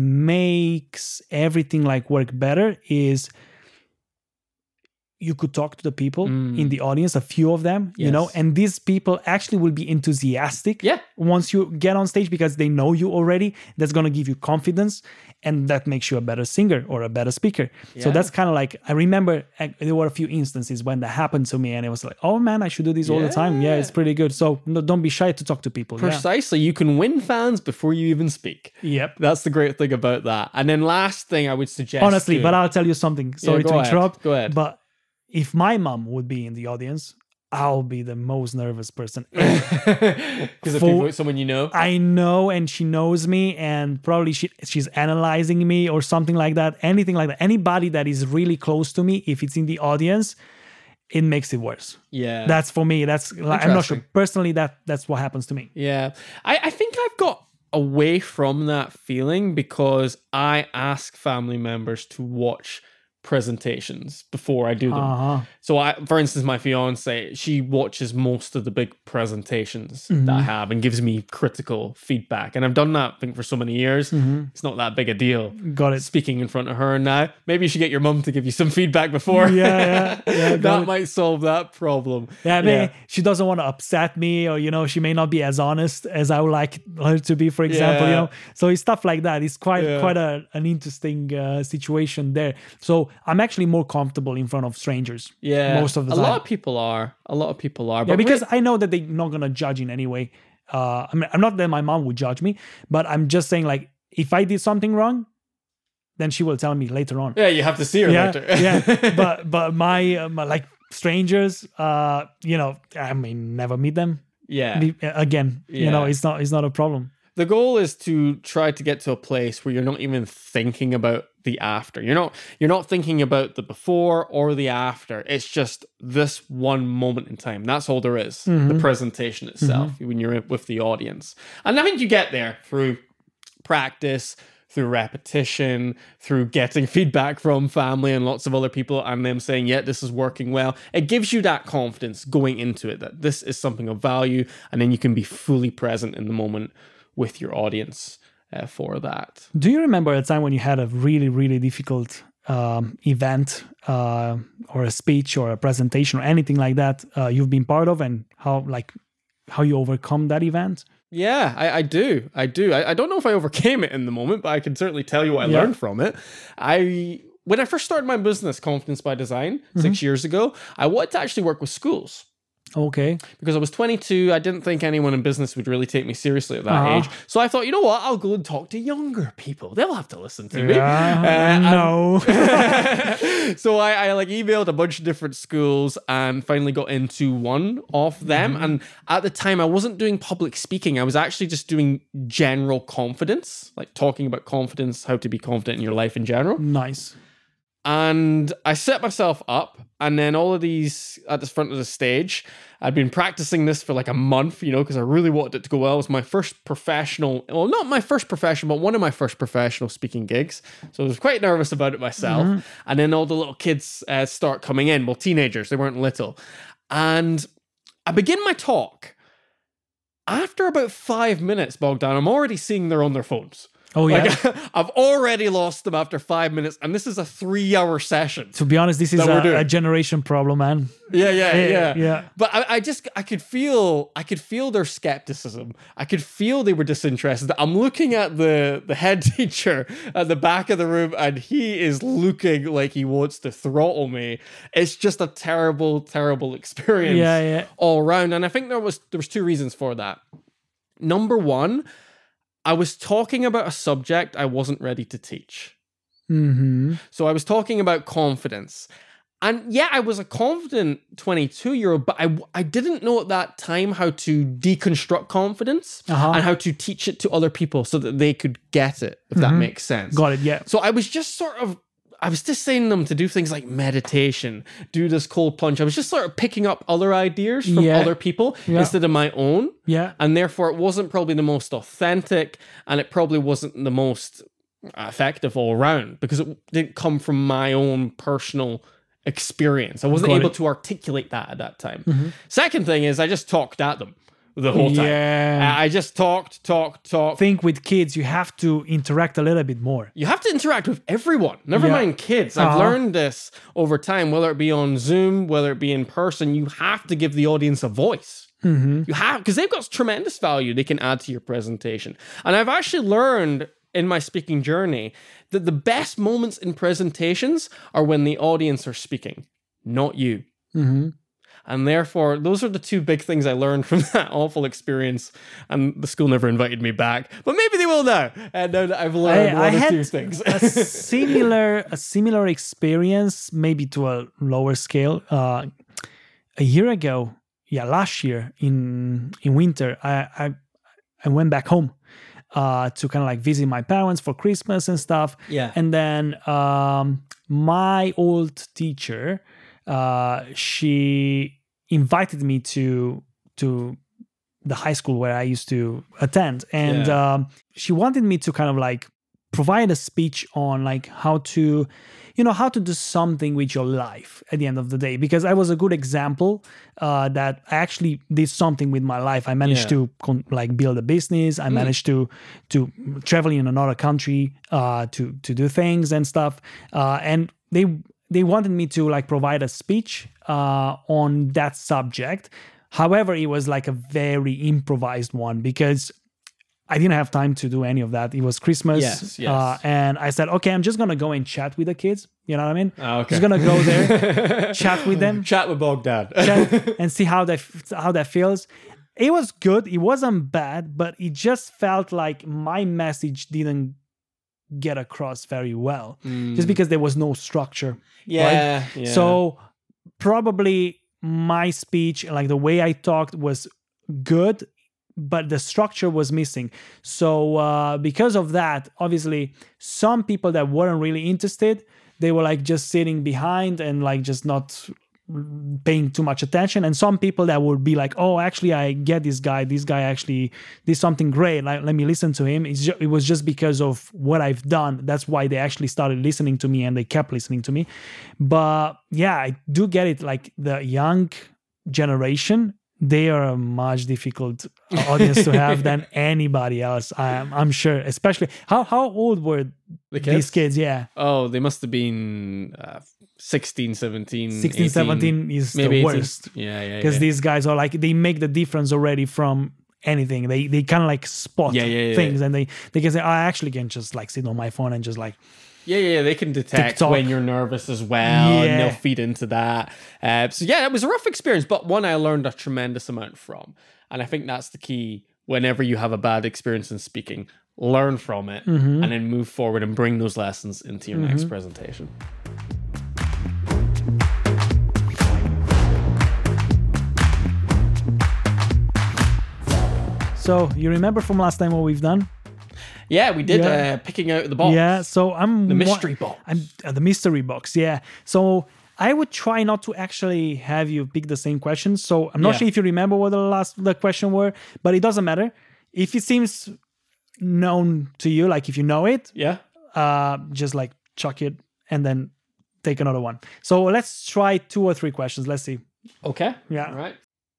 makes everything like work better is you could talk to the people in the audience, a few of them, you know, Mm. Yes. and these people actually will be enthusiastic Yeah. once you get on stage because they know you already. That's going to give you confidence, and that makes you a better singer or a better speaker. So Yeah. that's kind of like, I remember uh, there were a few instances when that happened to me, and it was like, oh man, I should do this all the time. Yeah, Yeah. it's pretty good. So no, don't be shy to talk to people. Yeah. Precisely. You can win fans before you even speak. Yep. That's the great thing about that. And then last thing I would suggest. Honestly, doing- but I'll tell you something. Sorry go to ahead. interrupt. Go ahead. But if my mom would be in the audience, I'll be the most nervous person ever. Because of For- people, someone you know. I know, and she knows me, and probably she, she's analyzing me or something like that. Anything like that. Anybody that is really close to me, if it's in the audience, it makes it worse. Yeah. That's for me. That's like, I'm not sure. Interesting. Personally, that that's what happens to me. Yeah. I, I think I've got away from that feeling because I ask family members to watch presentations before I do them. Uh-huh. So I, for instance, my fiance, she watches most of the big presentations Mm-hmm. that I have and gives me critical feedback. And I've done that, I think, for so many years. It's not that big a deal. Got it. Speaking in front of her now, maybe you should get your mum to give you some feedback before. Yeah, yeah, yeah, got that it. might solve that problem. Yeah, I mean, she doesn't want to upset me, or you know, she may not be as honest as I would like her to be, for example. You Yeah. know, so it's stuff like that. It's quite Yeah. quite a, an interesting uh, situation there. So I'm actually more comfortable in front of strangers. Yeah, most of the a time. lot of people are. A lot of people are. Yeah, But because we- I know that they're not gonna judge in any way. Uh, I mean, I'm not that my mom would judge me, but I'm just saying, like, if I did something wrong, then she will tell me later on. yeah, you have to see her yeah, later. yeah. But but my, uh, my like strangers, uh, you know, I may never meet them yeah. Be- again. You know, Yeah. it's not it's not a problem. The goal is to try to get to a place where you're not even thinking about the after. You're not you're not thinking about the before or the after. It's just this one moment in time. That's all there is. The presentation itself when you're with the audience. And I think you get there through practice, through repetition, through getting feedback from family and lots of other people and them saying, yeah, this is working well. It gives you that confidence going into it that this is something of value, and then you can be fully present in the moment with your audience uh, for that. Do you remember a time when you had a really really difficult um, event uh, or a speech or a presentation or anything like that uh, you've been part of, and how like how you overcome that event? Yeah, I, I do. I do. I, I don't know if I overcame it in the moment, but I can certainly tell you what I Yeah. learned from it. I when I first started my business, Confidence by Design, six years ago, I wanted to actually work with schools. Okay. Because I was twenty-two, I didn't think anyone in business would really take me seriously at that Uh-huh. age. So I thought, you know what, I'll go and talk to younger people. They'll have to listen to me. Yeah, Uh, no. so I, I like emailed a bunch of different schools and finally got into one of them. Mm-hmm. And at the time, I wasn't doing public speaking. I was actually just doing general confidence, like talking about confidence, how to be confident in your life in general. Nice. And I set myself up, and then all of these at the front of the stage, I'd been practicing this for like a month, you know, because I really wanted it to go well. It was my first professional, well, not my first professional, but one of my first professional speaking gigs. So I was quite nervous about it myself. Mm-hmm. And then all the little kids uh, start coming in. Well, teenagers, they weren't little. And I begin my talk. After about five minutes, Bogdan, I'm already seeing they're on their phones. Oh, yeah. Like, I've already lost them after five minutes, and this is a three-hour session. To be honest, this is that we're a, doing. a generation problem, man. Yeah, yeah, Yeah, yeah, yeah. But I, I just, I could feel, I could feel their skepticism. I could feel they were disinterested. I'm looking at the the head teacher at the back of the room, and he is looking like he wants to throttle me. It's just a terrible, terrible experience. Yeah, yeah. all around. And I think there was there was two reasons for that. Number one, I was talking about a subject I wasn't ready to teach. Mm-hmm. So I was talking about confidence. And yeah, I was a confident twenty-two-year-old, but I, I didn't know at that time how to deconstruct confidence Uh-huh. and how to teach it to other people so that they could get it, if that makes sense. Got it, yeah. So I was just sort of, I was just saying them to do things like meditation, do this cold plunge. I was just sort of picking up other ideas from Yeah. other people Yeah. instead of my own. Yeah. And therefore, it wasn't probably the most authentic, and it probably wasn't the most effective all around because it didn't come from my own personal experience. I wasn't Got able it. to articulate that at that time. Second thing is I just talked at them the whole time. Yeah. I just talked, talked, talked. Think with kids, you have to interact a little bit more. You have to interact with everyone, never Yeah. mind kids. I've Uh-huh. learned this over time, whether it be on Zoom, whether it be in person, you have to give the audience a voice. Mm-hmm. You have, because they've got tremendous value they can add to your presentation. And I've actually learned in my speaking journey that the best moments in presentations are when the audience are speaking, not you. Mm-hmm. And therefore, those are the two big things I learned from that awful experience. And the school never invited me back, but maybe they will now. And now that I've learned I, I one or had two things. a similar a similar experience, maybe to a lower scale. Uh, a year ago, yeah, last year in in winter, I I, I went back home uh, to kind of like visit my parents for Christmas and stuff. Yeah. And then um, my old teacher, uh, she invited me to to the high school where I used to attend, and Yeah. um, she wanted me to kind of like provide a speech on like how to, you know, how to do something with your life at the end of the day, because I was a good example uh, that I actually did something with my life. I managed Yeah. to con- like build a business. I managed to to travel in another country uh, to to do things and stuff, uh, and they they wanted me to like provide a speech uh, on that subject. However, it was like a very improvised one because I didn't have time to do any of that. It was Christmas. Yes, yes. Uh, and I said, okay, I'm just going to go and chat with the kids. You know what I mean? Ah, okay. Just going to go there, chat with them, Chat with Bogdan. chat, and see how that, how that feels. It was good. It wasn't bad, but it just felt like my message didn't get across very well just because there was no structure. Yeah, right? yeah. So probably my speech, like the way I talked, was good, but the structure was missing. So uh, because of that, obviously, some people that weren't really interested, they were like just sitting behind and like just not paying too much attention. And some people that would be like, oh, actually, I get this guy. This guy actually did something great. Like, let me listen to him. It's ju- it was just because of what I've done. That's why they actually started listening to me and they kept listening to me. But yeah, I do get it. Like the young generation, they are a much difficult audience to have than anybody else. I'm, I'm sure, especially how, how old were The these kids? kids? Yeah. Oh, they must have been uh, sixteen, seventeen, sixteen, eighteen, seventeen is maybe the eighteen. worst. Yeah, yeah, Because yeah. these guys are like, they make the difference already from anything. They they kind of like spot Yeah, yeah, yeah, things yeah. and they, they can say, I actually can just like sit on my phone and just like, Yeah, yeah, they can detect TikTok. when you're nervous as well, Yeah. and they'll feed into that. Uh, so yeah, it was a rough experience, but one I learned a tremendous amount from. And I think that's the key whenever you have a bad experience in speaking. Learn from it, Mm-hmm. and then move forward and bring those lessons into your next presentation. So you remember from last time what we've done? Yeah, we did Yeah. uh, picking out the box. Yeah. So I'm The wa- mystery box. I'm uh, the mystery box. Yeah. So I would try not to actually have you pick the same questions. So I'm not Yeah. sure if you remember what the last the question were, but it doesn't matter. If it seems known to you, like if you know it, Yeah. uh, just like chuck it and then take another one. So let's try two or three questions. Let's see. Okay. Yeah. All right.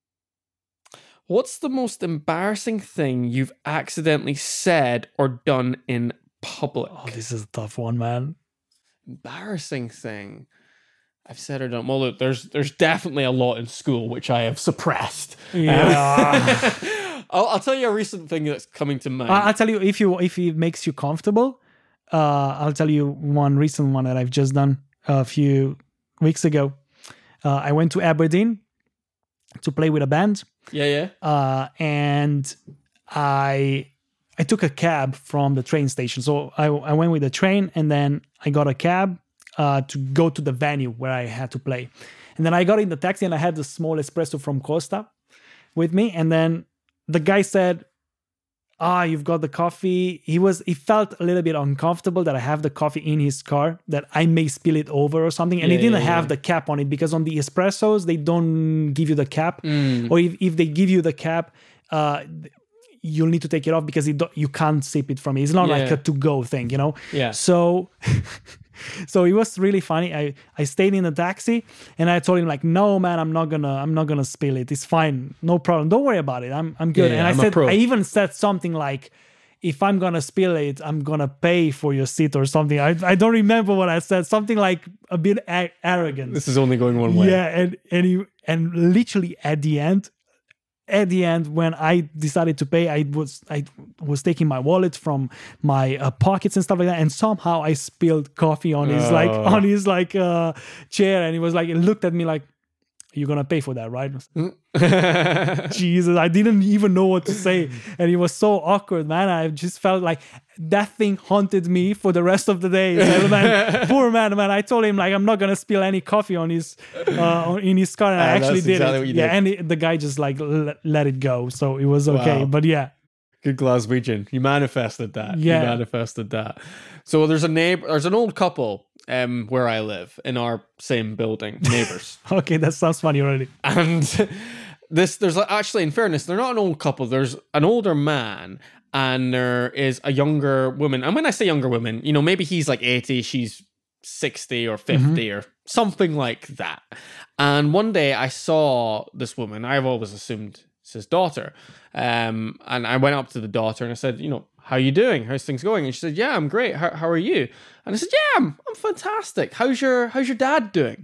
What's the most embarrassing thing you've accidentally said or done in public? Oh, this is a tough one, man. Embarrassing thing I've said or done. Well, look, there's there's definitely a lot in school which I have suppressed. Yeah. I'll, I'll tell you a recent thing that's coming to mind. I- I'll tell you if you if it makes you comfortable. Uh, I'll tell you one recent one that I've just done a few weeks ago. Uh, I went to Aberdeen to play with a band, yeah, yeah. uh, and I I took a cab from the train station. So I I went with the train, and then I got a cab uh, to go to the venue where I had to play. And then I got in the taxi, and I had the small espresso from Costa with me, and then the guy said, ah, you've got the coffee. He was, he felt a little bit uncomfortable that I have the coffee in his car, that I may spill it over or something. And Yeah, he didn't yeah, have yeah. the cap on it, because on the espressos, they don't give you the cap. Mm. Or if, if they give you the cap, uh, you'll need to take it off because it don't, you can't sip it from it. It's not like Yeah. a to-go thing, you know? Yeah. So... So it was really funny. I, I stayed in the taxi and I told him like, no man, I'm not gonna I'm not gonna spill it. It's fine, no problem. Don't worry about it. I'm I'm good. Yeah, and I I'm a said pro. I even said something like, if I'm gonna spill it, I'm gonna pay for your seat or something. I I don't remember what I said. Something like a bit a- arrogant. This is only going one way. Yeah, and and he, and literally at the end, at the end when I decided to pay, I was I was taking my wallet from my uh, pockets and stuff like that, and somehow I spilled coffee on his like Oh. on his like uh, chair, and he was like, he looked at me like, "You're gonna pay for that, right?" Jesus, I didn't even know what to say, and it was so awkward, man. I just felt like that thing haunted me for the rest of the day. So, man, poor man, man. I told him like I'm not gonna spill any coffee on his uh, on- in his car, and I Ah, actually that's did exactly it. what you Yeah, did. and it, the guy just like l- let it go, so it was okay. Wow. But yeah, Good Glaswegian. You manifested that. Yeah. You manifested that. So there's a neighbor, there's an old couple um, where I live in our same building, neighbors. okay, that sounds funny already. And this, there's actually, in fairness, they're not an old couple. There's an older man and there is a younger woman. And when I say younger woman, you know, maybe he's like eighty, she's sixty or fifty or something like that. And one day I saw this woman. I've always assumed it's his daughter. Um, and I went up to the daughter and I said, you know, how you doing? How's things going? And she said, yeah, I'm great. How, how are you? And I said, yeah, I'm, I'm fantastic. How's your, how's your dad doing?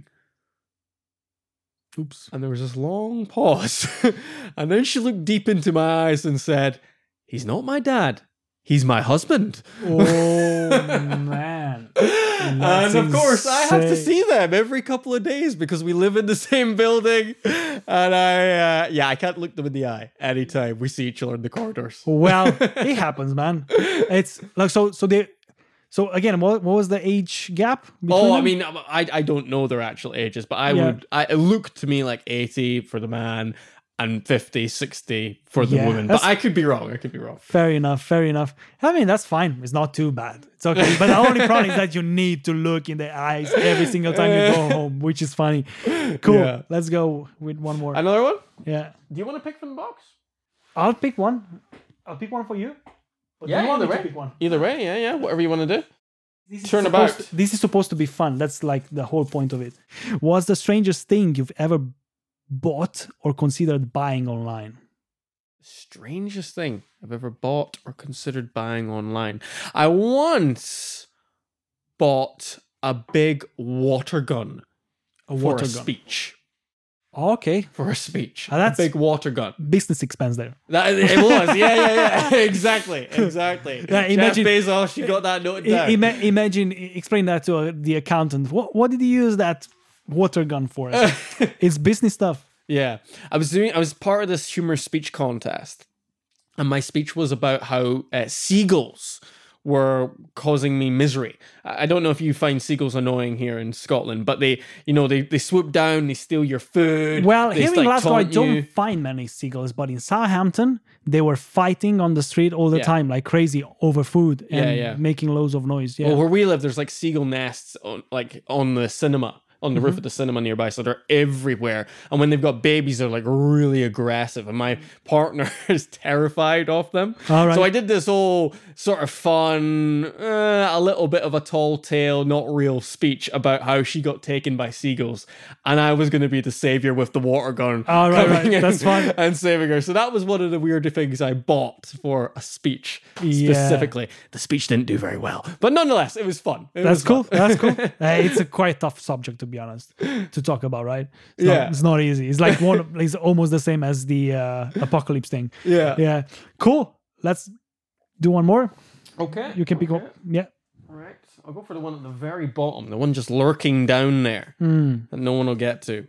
Oops. And there was this long pause. And then she looked deep into my eyes and said, he's not my dad. He's my husband. Oh man. And That's of course, I have to insane. see them every couple of days because we live in the same building. And I, uh, yeah, I can't look them in the eye anytime we see each other in the corridors. Well, it happens, man. It's like so. So they. So again, what, what was the age gap? between Oh, I them? mean, I I don't know their actual ages, but I Yeah. would. I, it looked to me like eighty for the man and fifty, sixty for the Yeah, woman. But that's- I could be wrong. I could be wrong. Fair enough, fair enough. I mean, that's fine. It's not too bad. It's okay. But the only problem is that you need to look in the eyes every single time you go home, which is funny. Cool. Yeah. Let's go with one more. Another one? Yeah. Do you want to pick from the box? I'll pick one. I'll pick one for you. Or do Yeah, you want either me to way. pick one? Either way, yeah, yeah. Whatever you want to do. This is Turn supposed about. to- this is supposed to be fun. That's like the whole point of it. What's the strangest thing you've ever bought or considered buying online? Strangest thing I've ever bought or considered buying online. I once bought a big water gun A for water a gun. speech. Okay. for a speech. Ah, that's- a big water gun. Business expense there. That, it was, yeah, yeah, yeah. exactly, exactly. Yeah, imagine- Jeff Bezos, she got that noted I- down. ima- imagine, explain that to uh, the accountant. What, what did you use that water gun for? It's business stuff. Yeah, I was doing. I was part of this humor speech contest, and my speech was about how uh, seagulls were causing me misery. I I don't know if you find seagulls annoying here in Scotland, but they, you know, they they swoop down, they steal your food. Well, they, here in like, Glasgow, I taunt don't you. find many seagulls, but in Southampton, they were fighting on the street all the Yeah. time, like crazy over food and Yeah, yeah. making loads of noise. Yeah. Well, where we live, there's like seagull nests on, like on the cinema. On the Mm-hmm. roof of the cinema nearby, so they're everywhere. And when they've got babies, they're like really aggressive. And my partner is terrified of them. All right. So I did this whole sort of fun, uh, a little bit of a tall tale, not real speech about how she got taken by seagulls, and I was going to be the savior with the water gun. All right, coming right. in That's fine. And saving her. So that was one of the weird things I bought for a speech Yeah. specifically. The speech didn't do very well, but nonetheless, it was fun. It That's was cool. fun. That's cool. Uh, it's a quite tough subject, to be honest, to talk about, right? It's Yeah. Not, it's not easy. It's like one. It's almost the same as the uh, apocalypse thing. Yeah. Yeah. Cool. Let's do one more. Okay. You can pick up. Yeah. All right. I'll go for the one at the very bottom, the one just lurking down there Hmm. that no one will get to.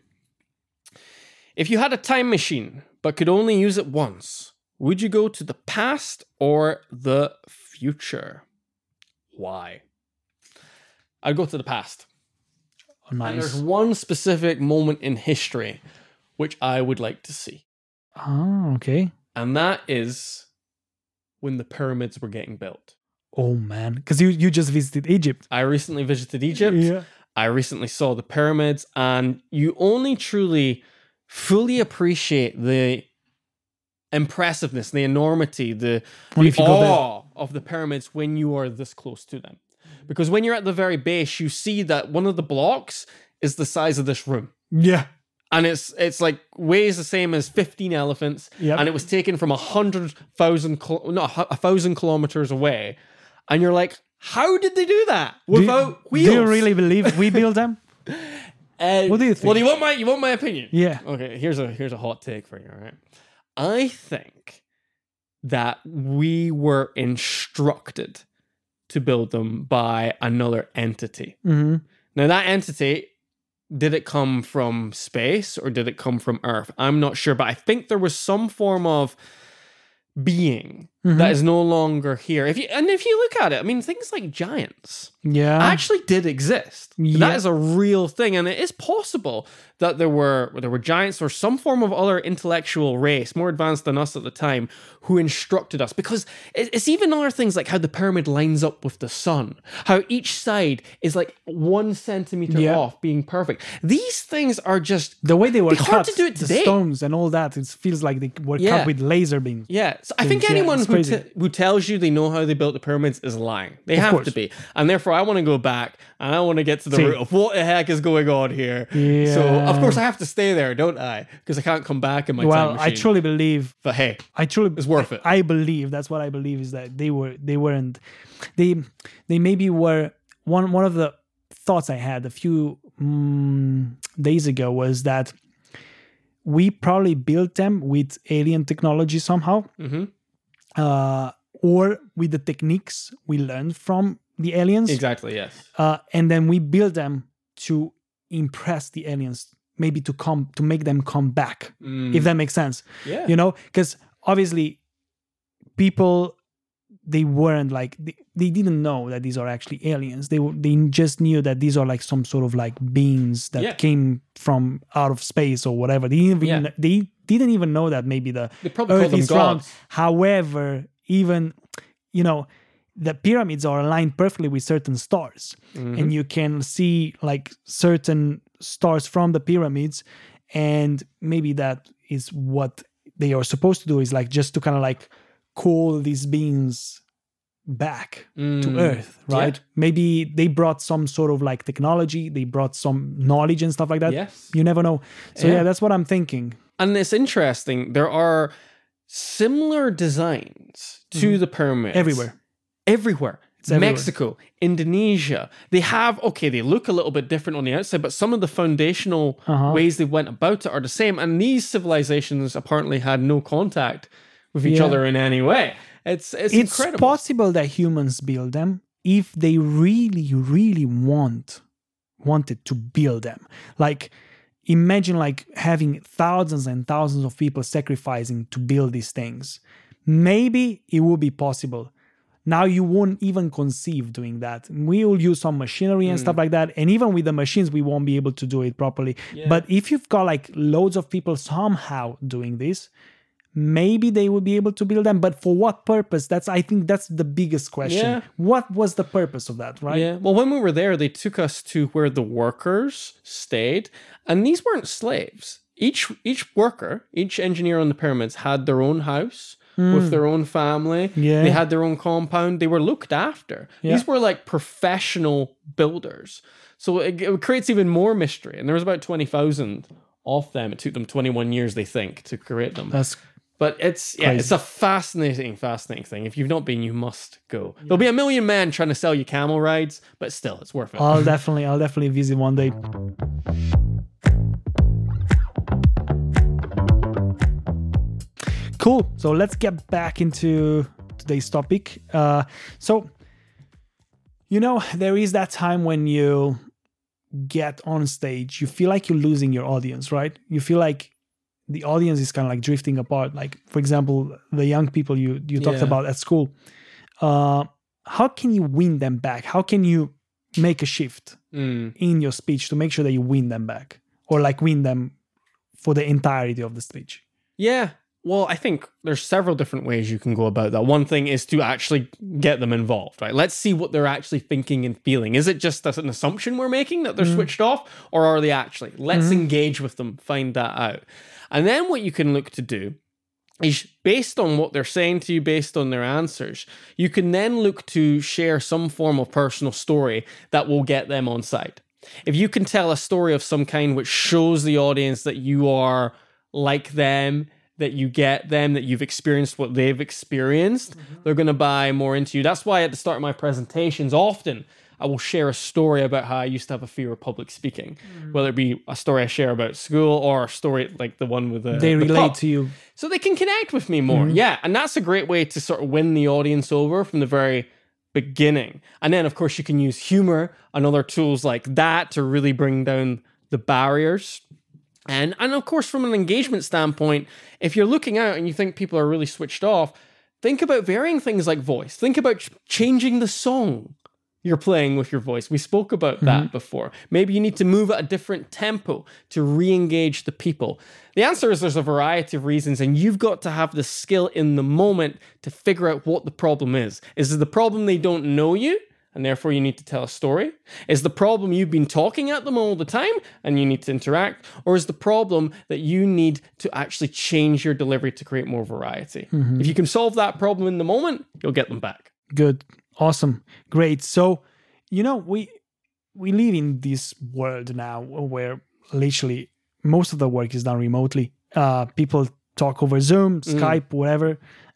If you had a time machine but could only use it once, would you go to the past or the future? Why? I'd go to the past. Oh, And there's nice. one specific moment in history which I would like to see. Oh, okay. And that is when the pyramids were getting built. Oh man, because you you just visited Egypt. I recently visited Egypt. Yeah. I recently saw the pyramids, and you only truly fully appreciate the impressiveness, the enormity, the, Only the if you go there. awe of the pyramids when you are this close to them. Because when you're at the very base, you see that one of the blocks is the size of this room. Yeah. And it's it's like weighs the same as fifteen elephants, Yep. and it was taken from a hundred thousand, kil- no, a thousand kilometers away, and you're like, how did they do that without do, wheels? Do you really believe we built them? Uh, What do you think? Well, you want my you want my opinion? Yeah. Okay, here's a here's a hot take for you. All right, I think that we were instructed to build them by another entity. hmm Now, that entity, did it come from space or did it come from Earth? I'm not sure, but I think there was some form of being Mm-hmm. that is no longer here. If you and if you look at it, I mean, things like giants Yeah. actually did exist. Yeah. That is a real thing, and it is possible that there were there were giants or some form of other intellectual race more advanced than us at the time who instructed us. Because it- it's even other things like how the pyramid lines up with the sun, how each side is like one centimeter Yeah. off, being perfect. These things are just the way they were It's cut, hard to do it the today. stones and all that, it feels like they were Yeah. cut with laser beams. Yeah, so I think Yeah, anyone it's who, crazy. t- who tells you they know how they built the pyramids is lying. They Of have course. to be, and therefore I want to go back and I want to get to the See. root of what the heck is going on here. So of Yeah. course I have to stay there, don't I? Because I can't come back in my Well, time I machine. truly believe. But hey, I truly it's worth it. I believe that's what I believe is that they were they weren't they they maybe were one one of the thoughts I had a few mm, days ago was that we probably built them with alien technology somehow, hmm uh, or with the techniques we learned from the aliens, Exactly. Yes. uh, and then we built them to impress the aliens, maybe to come to make them come back, Mm, if that makes sense. yeah. You know, because obviously people they weren't like they, they didn't know that these are actually aliens. They were- they just knew that these are like some sort of like beings that Yeah. came from out of space or whatever. They didn't even, Yeah. they didn't even know that maybe the They probably call Earth them is round. gods. However, even you know the pyramids are aligned perfectly with certain stars, Mm-hmm. and you can see like certain stars from the pyramids, and maybe that is what they are supposed to do, is like just to kind of like call these beings back to Mm, Earth, yeah. right? Maybe they brought some sort of like technology, they brought some knowledge and stuff like that. Yes. You never know. So Yeah. yeah, that's what I'm thinking. And it's interesting. There are similar designs to the pyramids Everywhere. Everywhere. everywhere. Mexico, Indonesia. They have, okay, they look a little bit different on the outside, but some of the foundational Uh-huh. ways they went about it are the same. And these civilizations apparently had no contact with each Yeah. other in any way. It's it's, It's incredible. possible that humans build them if they really, really want wanted to build them. Like, imagine like having thousands and thousands of people sacrificing to build these things. Maybe it would be possible. Now you won't even conceive doing that. We will use some machinery and stuff like that. And even with the machines, we won't be able to do it properly. Yeah. But if you've got like loads of people somehow doing this, maybe they will be able to build them. But for what purpose? That's I think that's the biggest question. Yeah. What was the purpose of that, right? Yeah. Well, when we were there, they took us to where the workers stayed, and these weren't slaves. Each each worker, each engineer on the pyramids had their own house with their own family. Yeah. They had their own compound. They were looked after. Yeah. These were like professional builders. So it, it creates even more mystery. And there was about twenty thousand of them. It took them twenty-one years, they think, to create them. That's But it's yeah, Crazy. it's a fascinating, fascinating thing. If you've not been, you must go. There'll be a million men trying to sell you camel rides, but still, it's worth it. I'll definitely I'll definitely visit one day. Cool. So let's get back into today's topic. Uh, so, you know, there is that time when you get on stage, you feel like you're losing your audience, right? You feel like the audience is kind of like drifting apart. Like, for example, the young people you you talked Yeah. about at school. Uh, how can you win them back? How can you make a shift Mm. in your speech to make sure that you win them back, or like win them for the entirety of the speech? Yeah. Well, I think there's several different ways you can go about that. One thing is to actually get them involved, right? Let's see what they're actually thinking and feeling. Is it just an assumption we're making that they're switched off, or are they actually? Let's engage with them, find that out. And then what you can look to do is, based on what they're saying to you, based on their answers, you can then look to share some form of personal story that will get them on side. If you can tell a story of some kind which shows the audience that you are like them, that you get them, that you've experienced what they've experienced, they're going to buy more into you. That's why at the start of my presentations, often I will share a story about how I used to have a fear of public speaking, whether it be a story I share about school or a story like the one with the They the relate pub. to you. So they can connect with me more. Yeah. And that's a great way to sort of win the audience over from the very beginning. And then, of course, you can use humor and other tools like that to really bring down the barriers. And, and of course, from an engagement standpoint, if you're looking out and you think people are really switched off, think about varying things like voice. Think about ch- changing the song you're playing with your voice. We spoke about that before. Maybe you need to move at a different tempo to re-engage the people. The answer is there's a variety of reasons, and you've got to have the skill in the moment to figure out what the problem is. Is it the problem they don't know you, and therefore you need to tell a story? Is the problem you've been talking at them all the time and you need to interact? Or is the problem that you need to actually change your delivery to create more variety? If you can solve that problem in the moment, you'll get them back. Good. Awesome. Great. So, you know, we we live in this world now where literally most of the work is done remotely. Uh, people talk over Zoom, Skype, whatever.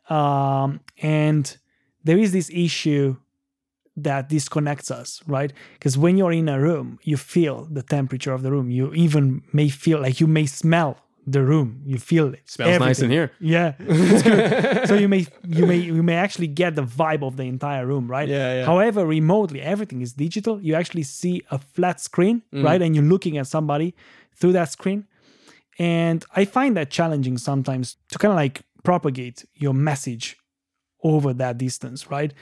Um, and there is this issue that disconnects us, right? Because when you're in a room, you feel the temperature of the room. You even may feel like you may smell the room. You feel it. Smells nice in everything. here. Yeah, it's good. So you may you may you may actually get the vibe of the entire room, right? Yeah, yeah. However, remotely everything is digital. You actually see a flat screen, Mm. right? And you're looking at somebody through that screen. And I find that challenging sometimes to kind of like propagate your message over that distance, right?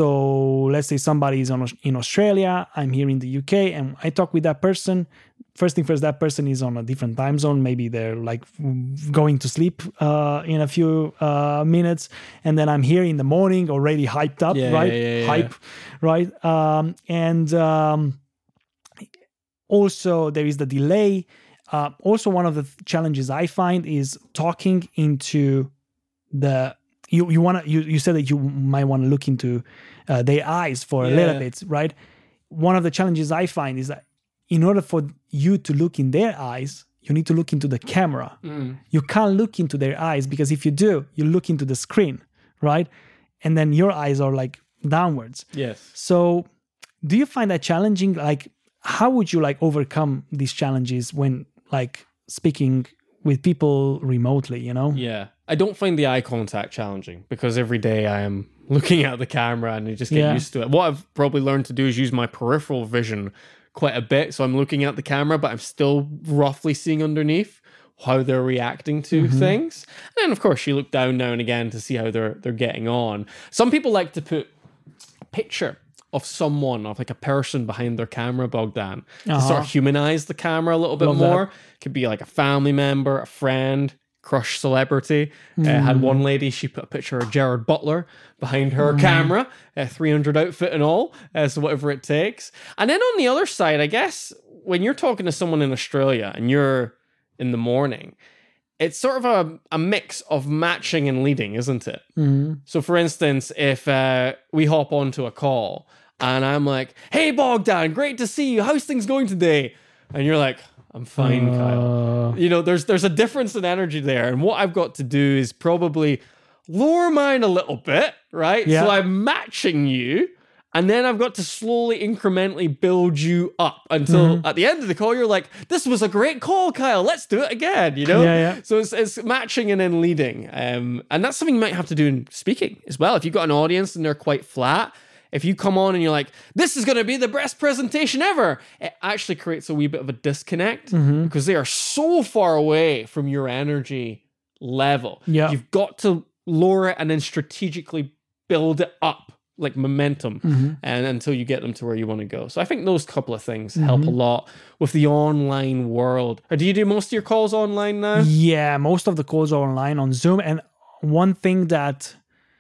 So let's say somebody is on, in Australia, I'm here in the U K, and I talk with that person. First thing first, that person is on a different time zone. Maybe they're like going to sleep uh, in a few uh, minutes, and then I'm here in the morning already hyped up, Yeah, right? yeah, yeah, yeah. Hype, right? Um, and um, also there is the delay. Uh, also, one of the challenges I find is talking into the you you want to you, you said that you might want to look into uh, their eyes for a little Yeah. bit, right? One of the challenges I find is that in order for you to look in their eyes, you need to look into the camera. You can't look into their eyes because if you do, you look into the screen, right? And then your eyes are like downwards. Yes. So do you find that challenging? Like, how would you like overcome these challenges when like speaking with people remotely, you know? Yeah. I don't find the eye contact challenging because every day I am looking at the camera and you just get Yeah. used to it. What I've probably learned to do is use my peripheral vision quite a bit. So I'm looking at the camera, but I'm still roughly seeing underneath how they're reacting to Mm-hmm. things. And then of course you look down now and again to see how they're they're getting on. Some people like to put a picture of someone, of like a person behind their camera, Bogdan, to sort Uh-huh. of humanize the camera a little bit Love that. more. Could be like a family member, a friend, crush celebrity. Uh, had Mm. one lady, she put a picture of Gerard Butler behind Mm. her camera, a three hundred outfit and all, uh, so whatever it takes. And then on the other side, I guess, when you're talking to someone in Australia and you're in the morning, it's sort of a, a mix of matching and leading, isn't it? Mhm. So for instance, if uh, we hop onto a call and I'm like, hey Bogdan, great to see you. How's things going today? And you're like, I'm fine, Kyle. Uh, You know, there's there's a difference in energy there. And what I've got to do is probably lower mine a little bit, right? Yeah. So I'm matching you. And then I've got to slowly, incrementally build you up until Mm-hmm. at the end of the call, you're like, this was a great call, Kyle. Let's do it again, you know? Yeah, yeah. So it's, it's matching and then leading. Um, and that's something you might have to do in speaking as well. If you've got an audience and they're quite flat, if you come on and you're like, this is going to be the best presentation ever, it actually creates a wee bit of a disconnect Mm-hmm. because they are so far away from your energy level. Yeah. You've got to lower it and then strategically build it up like momentum Mm-hmm. and until you get them to where you want to go. So I think those couple of things help a lot with the online world. Or do you do most of your calls online now? Yeah, most of the calls are online on Zoom. And one thing that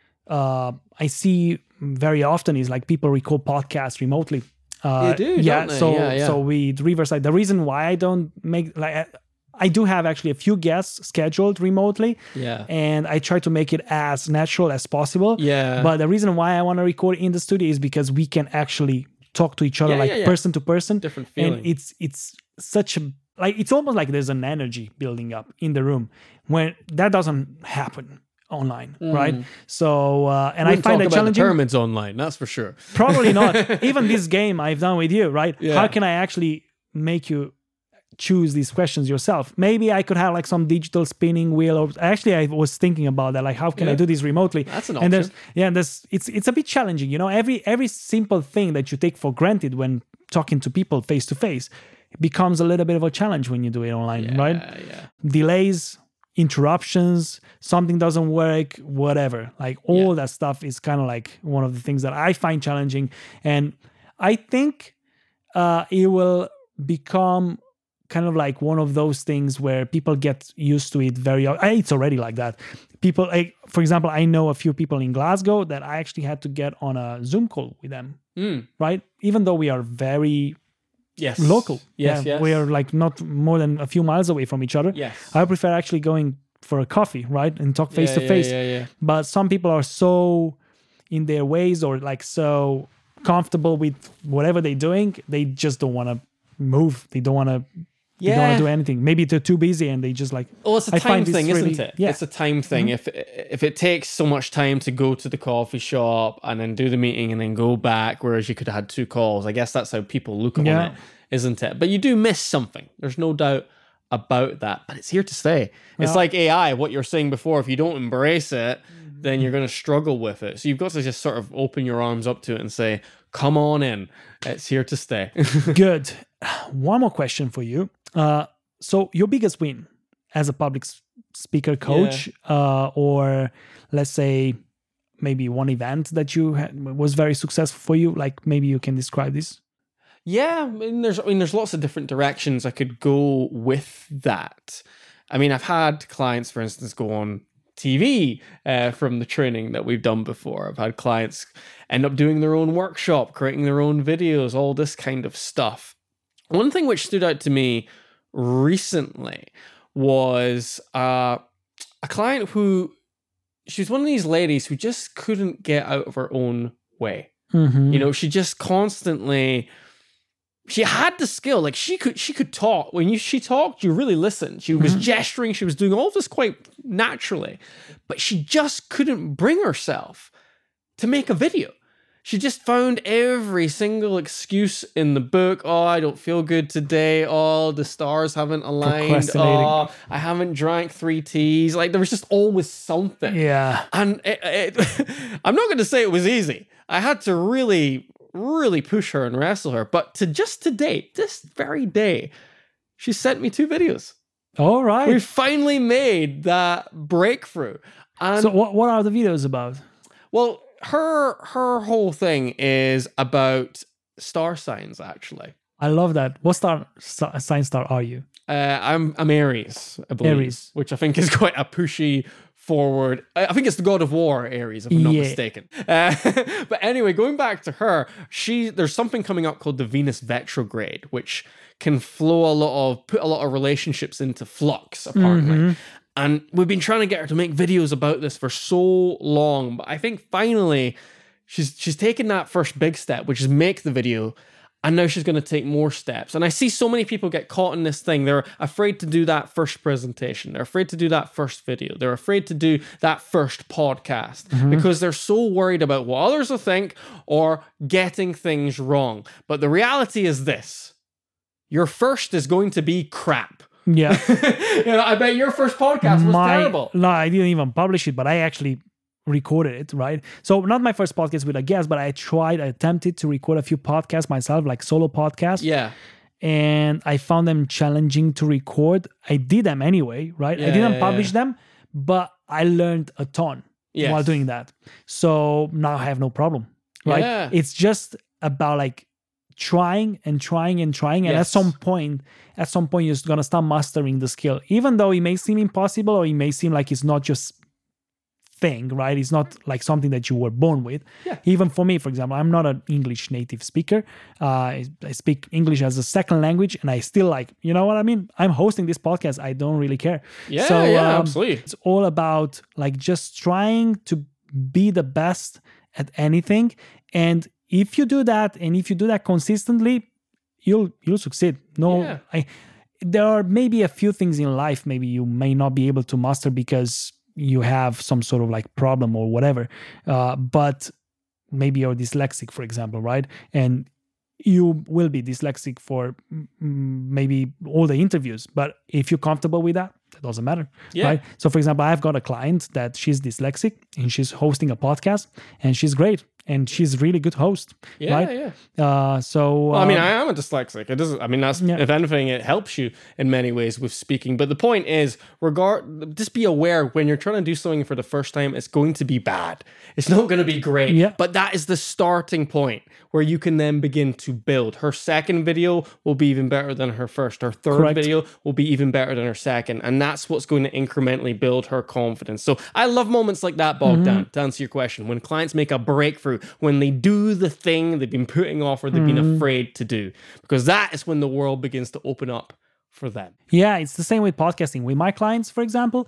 uh, I see very often is like people record podcasts remotely. Uh, They do, yeah. don't they? So Yeah, yeah. so we reverse like the reason why I don't make like I, I do have actually a few guests scheduled remotely. Yeah. And I try to make it as natural as possible. Yeah. But the reason why I want to record in the studio is because we can actually talk to each other Yeah, like yeah, yeah. person to person. Different feeling. And it's it's such a like it's almost like there's an energy building up in the room when that doesn't happen online, right? So uh, and I Wouldn't find talk that about challenging. the pyramids online, that's for sure. Probably not. Even this game I've done with you, right? Yeah. How can I actually make you choose these questions yourself? Maybe I could have like some digital spinning wheel. Or actually, I was thinking about that. Like, how can I Yeah. do this remotely? That's an And there's option. yeah, and there's it's it's a bit challenging. You know, every every simple thing that you take for granted when talking to people face to face becomes a little bit of a challenge when you do it online, right? Yeah, yeah. Delays, interruptions, something doesn't work, whatever. Like all Yeah. that stuff is kind of like one of the things that I find challenging. And I think uh, it will become kind of like one of those things where people get used to it very it's already like that. People like, for example, I know a few people in Glasgow that I actually had to get on a Zoom call with them, Mm. right? Even though we are very Yes. local. Yes, Yeah, yes. we are like not more than a few miles away from each other. Yes. I prefer actually going for a coffee, right? And talk face Yeah, to yeah, face. Yeah, yeah. But some people are so in their ways or like so comfortable with whatever they're doing, they just don't want to move. They don't want to they don't want Yeah. to do anything. Maybe they're too busy and they just like Well, it's a I time find this thing, really- isn't it? yeah. It's a time thing. If if it takes so much time to go to the coffee shop and then do the meeting and then go back, whereas you could have had two calls, I guess that's how people look on Yeah. it, isn't it? But you do miss something. There's no doubt about that. But it's here to stay. It's Yeah. like A I, what you're saying before. If you don't embrace it, then you're going to struggle with it. So you've got to just sort of open your arms up to it and say, come on in. It's here to stay. good. One more question for you. Uh, so your biggest win as a public s- speaker coach, uh, or let's say maybe one event that you had was very successful for you, like maybe you can describe this. Yeah, I mean, there's I mean, there's lots of different directions I could go with that. I mean, I've had clients, for instance, go on T V uh, from the training that we've done before. I've had clients end up doing their own workshop, creating their own videos, all this kind of stuff. One thing which stood out to me recently was uh, a client who, she was one of these ladies who just couldn't get out of her own way. Mm-hmm. You know, she just constantly, she had the skill. Like she could, she could talk. When you she talked, you really listened. She was gesturing. She was doing all this quite naturally, but she just couldn't bring herself to make a video. She just found every single excuse in the book. Oh, I don't feel good today. Oh, the stars haven't aligned. Procrastinating. Oh, I haven't drank three teas. Like, there was just always something. Yeah. And it, it, I'm not going to say it was easy. I had to really, really push her and wrestle her. But to just to date, this very day, she sent me two videos. All right. We finally made that breakthrough. And So what what are the videos about? well, her her whole thing is about star signs, actually. I love that. What star, star sign star are you? Uh, I'm I'm Aries, I believe, Aries. which I think is quite a pushy forward. I I think it's the god of war, Aries, if I'm not Yeah. mistaken. Uh, but anyway, going back to her, she there's something coming up called the Venus retrograde, which can flow a lot of put a lot of relationships into flux, apparently. Mm-hmm. And we've been trying to get her to make videos about this for so long, but I think finally she's she's taken that first big step, which is make the video, and now she's going to take more steps. And I see so many people get caught in this thing. They're afraid to do that first presentation. They're afraid to do that first video. They're afraid to do that first podcast because they're so worried about what others will think or getting things wrong. But the reality is this: your first is going to be crap. Yeah. You know, I bet your first podcast was My- terrible. No, I didn't even publish it, but I actually recorded it, right? So not my first podcast with a guest, but I tried, I attempted to record a few podcasts myself, like solo podcasts. Yeah. And I found them challenging to record. I did them anyway, right? I Yeah, didn't yeah, publish yeah. them, but I learned a ton Yes. while doing that. So now I have no problem, right? Yeah. It's just about like trying and trying and trying. And at Yes. some point, at some point, you're gonna start mastering the skill, even though it may seem impossible or it may seem like it's not just thing, right? It's not like something that you were born with. Yeah. Even for me, for example, I'm not an English native speaker. Uh, I, I speak English as a second language, and I still like, you know what I mean? I'm hosting this podcast. I don't really care. Yeah, So, yeah, um, absolutely. It's all about like just trying to be the best at anything. And if you do that, and if you do that consistently, you'll you'll succeed. No, Yeah. I there are maybe a few things in life maybe you may not be able to master because you have some sort of like problem or whatever. Uh, but maybe you're dyslexic, for example, right? And you will be dyslexic for mm, maybe all the interviews. But if you're comfortable with that, it doesn't matter, Yeah. right? So, for example, I've got a client that she's dyslexic and she's hosting a podcast, and she's great and she's a really good host, Yeah, right? yeah. Uh, so, Well, I mean, uh, I am a dyslexic. It doesn't. I mean, that's Yeah. if anything, it helps you in many ways with speaking. But the point is, regard, just be aware when you're trying to do something for the first time, it's going to be bad. It's not going to be great. Yeah. But that is the starting point where you can then begin to build. Her second video will be even better than her first. Her third Correct. video will be even better than her second, and that's what's going to incrementally build her confidence. So I love moments like that, Bogdan. Mm-hmm. To answer your question, when clients make a breakthrough, when they do the thing they've been putting off or they've been Mm-hmm. afraid to do, because that is when the world begins to open up for them. Yeah, it's the same with podcasting. With my clients, for example,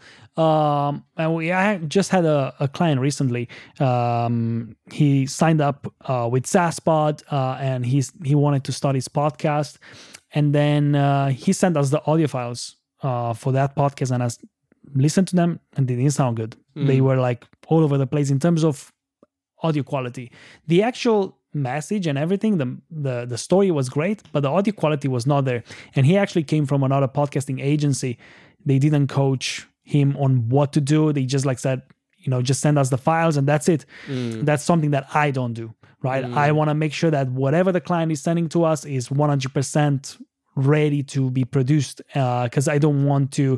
um, and we I just had a, a client recently. Um, he signed up uh, with SaaSpod, uh, and he's he wanted to start his podcast, and then uh, he sent us the audio files uh, for that podcast, and I s- listened to them, and they didn't sound good. They were like all over the place in terms of audio quality. The actual message and everything, the, the the story was great, but the audio quality was not there. And he actually came from another podcasting agency. They didn't coach him on what to do. They just like said, you know, just send us the files and that's it. That's something that I don't do, right? I want to make sure that whatever the client is sending to us is one hundred percent ready to be produced, because I don't want to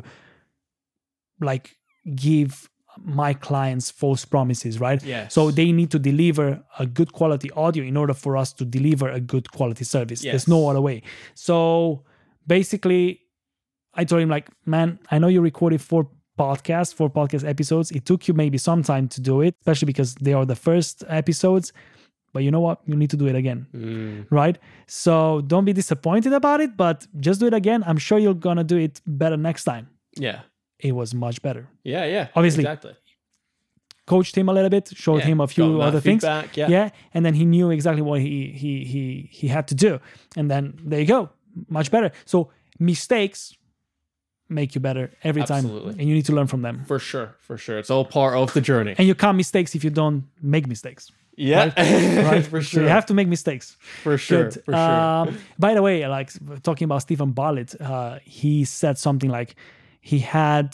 like give my clients false promises, right? Yes. So they need to deliver a good quality audio in order for us to deliver a good quality service. Yes. There's no other way. So basically, I told him like, man, I know you recorded four podcasts, four podcast episodes. It took you maybe some time to do it, especially because they are the first episodes. But you know what? You need to do it again, right? So don't be disappointed about it, but just do it again. I'm sure you're gonna do it better next time. Yeah. It was much better. Yeah, yeah. Obviously. Exactly. Coached him a little bit, showed Yeah, him a got few that other things. feedback, yeah. and then he knew exactly what he he he he had to do, and then there you go, much better. So mistakes make you better every Absolutely. time, and you need to learn from them. For sure, for sure. It's all part of the journey. And you count mistakes if you don't make mistakes. Yeah, right? Right? for So sure. you have to make mistakes. For sure, Good. for sure. Um, by the way, like talking about Stephen Bartlett, uh, he said something like he had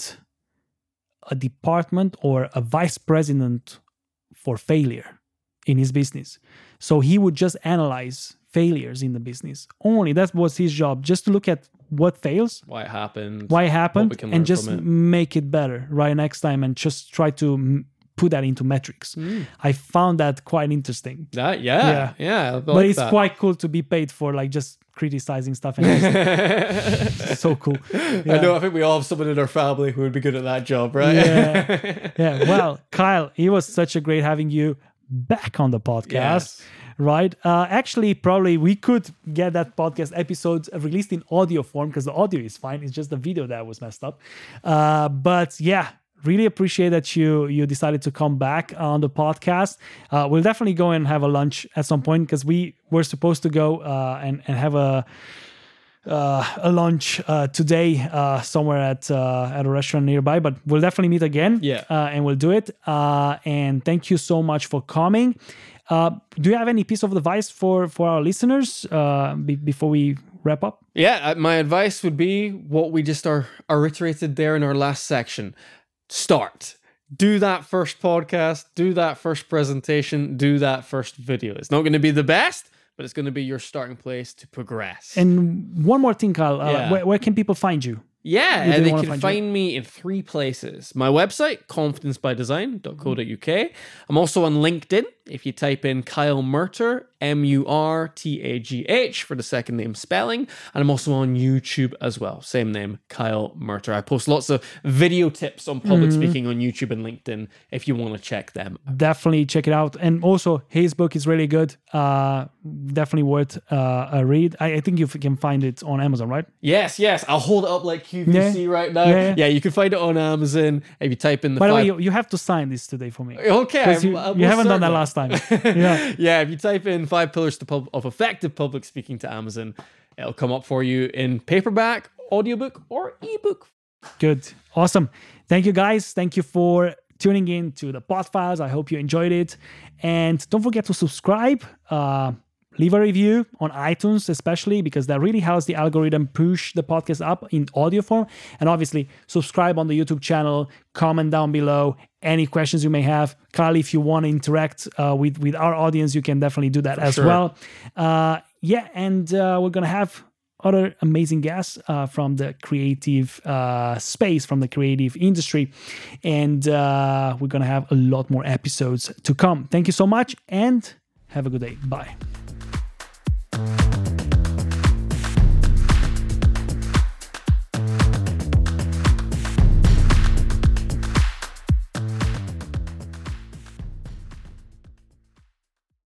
a department or a vice president for failure in his business. So he would just analyze failures in the business. Only that was his job, just to look at what fails, Why it happened? why it what we happened, can learn and just from it. make it better right next time, and just try to m- put that into metrics. Mm. I found that quite interesting. That, yeah, Yeah. yeah. I But like it's that. quite cool to be paid for like just criticizing stuff. And just, so cool. I know. I think we all have someone in our family who would be good at that job, right? Yeah. Yeah. Well, Kyle, it was such a great having you back on the podcast. Yes. Right. Uh, actually, probably we could get that podcast episode released in audio form because the audio is fine. It's just the video that was messed up. Uh, but yeah, really appreciate that you you decided to come back on the podcast. Uh, we'll definitely go and have a lunch at some point because we were supposed to go uh, and and have a. Uh, a lunch uh, today uh, somewhere at uh, at a restaurant nearby, but we'll definitely meet again. Yeah. uh, and we'll do it. Uh, and thank you so much for coming. Uh, do you have any piece of advice for for our listeners uh, be- before we wrap up? Yeah, uh, my advice would be what we just are, are iterated there in our last section. Start. Do that first podcast, do that first presentation, do that first video. It's not going to be the best, but it's going to be your starting place to progress. And one more thing, Kyle. Uh, Yeah. where, where can people find you? Yeah, If they and they wanna can find find, you. me in three places. My website, confidence by design dot co dot uk. I'm also on LinkedIn. If you type in Kyle Murtagh, M U R T A G H for the second name spelling. And I'm also on YouTube as well. Same name, Kyle Murtagh. I post lots of video tips on public Mm-hmm. speaking on YouTube and LinkedIn if you want to check them. Definitely check it out. And also, his book is really good. Uh, definitely worth uh, a read. I, I think you f- can find it on Amazon, right? Yes, yes. I'll hold it up like Q V C Yeah. right now. Yeah, Yeah, yeah. you can find it on Amazon if you type in the By the way, five- you, you have to sign this today for me. Okay, 'Cause I- you, I you will haven't done that certainly. last time. Yeah. Yeah, if you type in five pillars to pub- of effective public speaking to Amazon, it'll come up for you in paperback, audiobook, or ebook. Good. Awesome. Thank you, guys. Thank you for tuning in to the Pod Files. I hope you enjoyed it. And don't forget to subscribe. Uh, leave a review on iTunes, especially because that really helps the algorithm push the podcast up in audio form. And obviously, subscribe on the YouTube channel, comment down below any questions you may have. Kyle, if you want to interact uh, with, with our audience, you can definitely do that as sure. well. Uh, yeah, and uh, we're going to have other amazing guests uh, from the creative uh, space, from the creative industry. And uh, we're going to have a lot more episodes to come. Thank you so much and have a good day. Bye.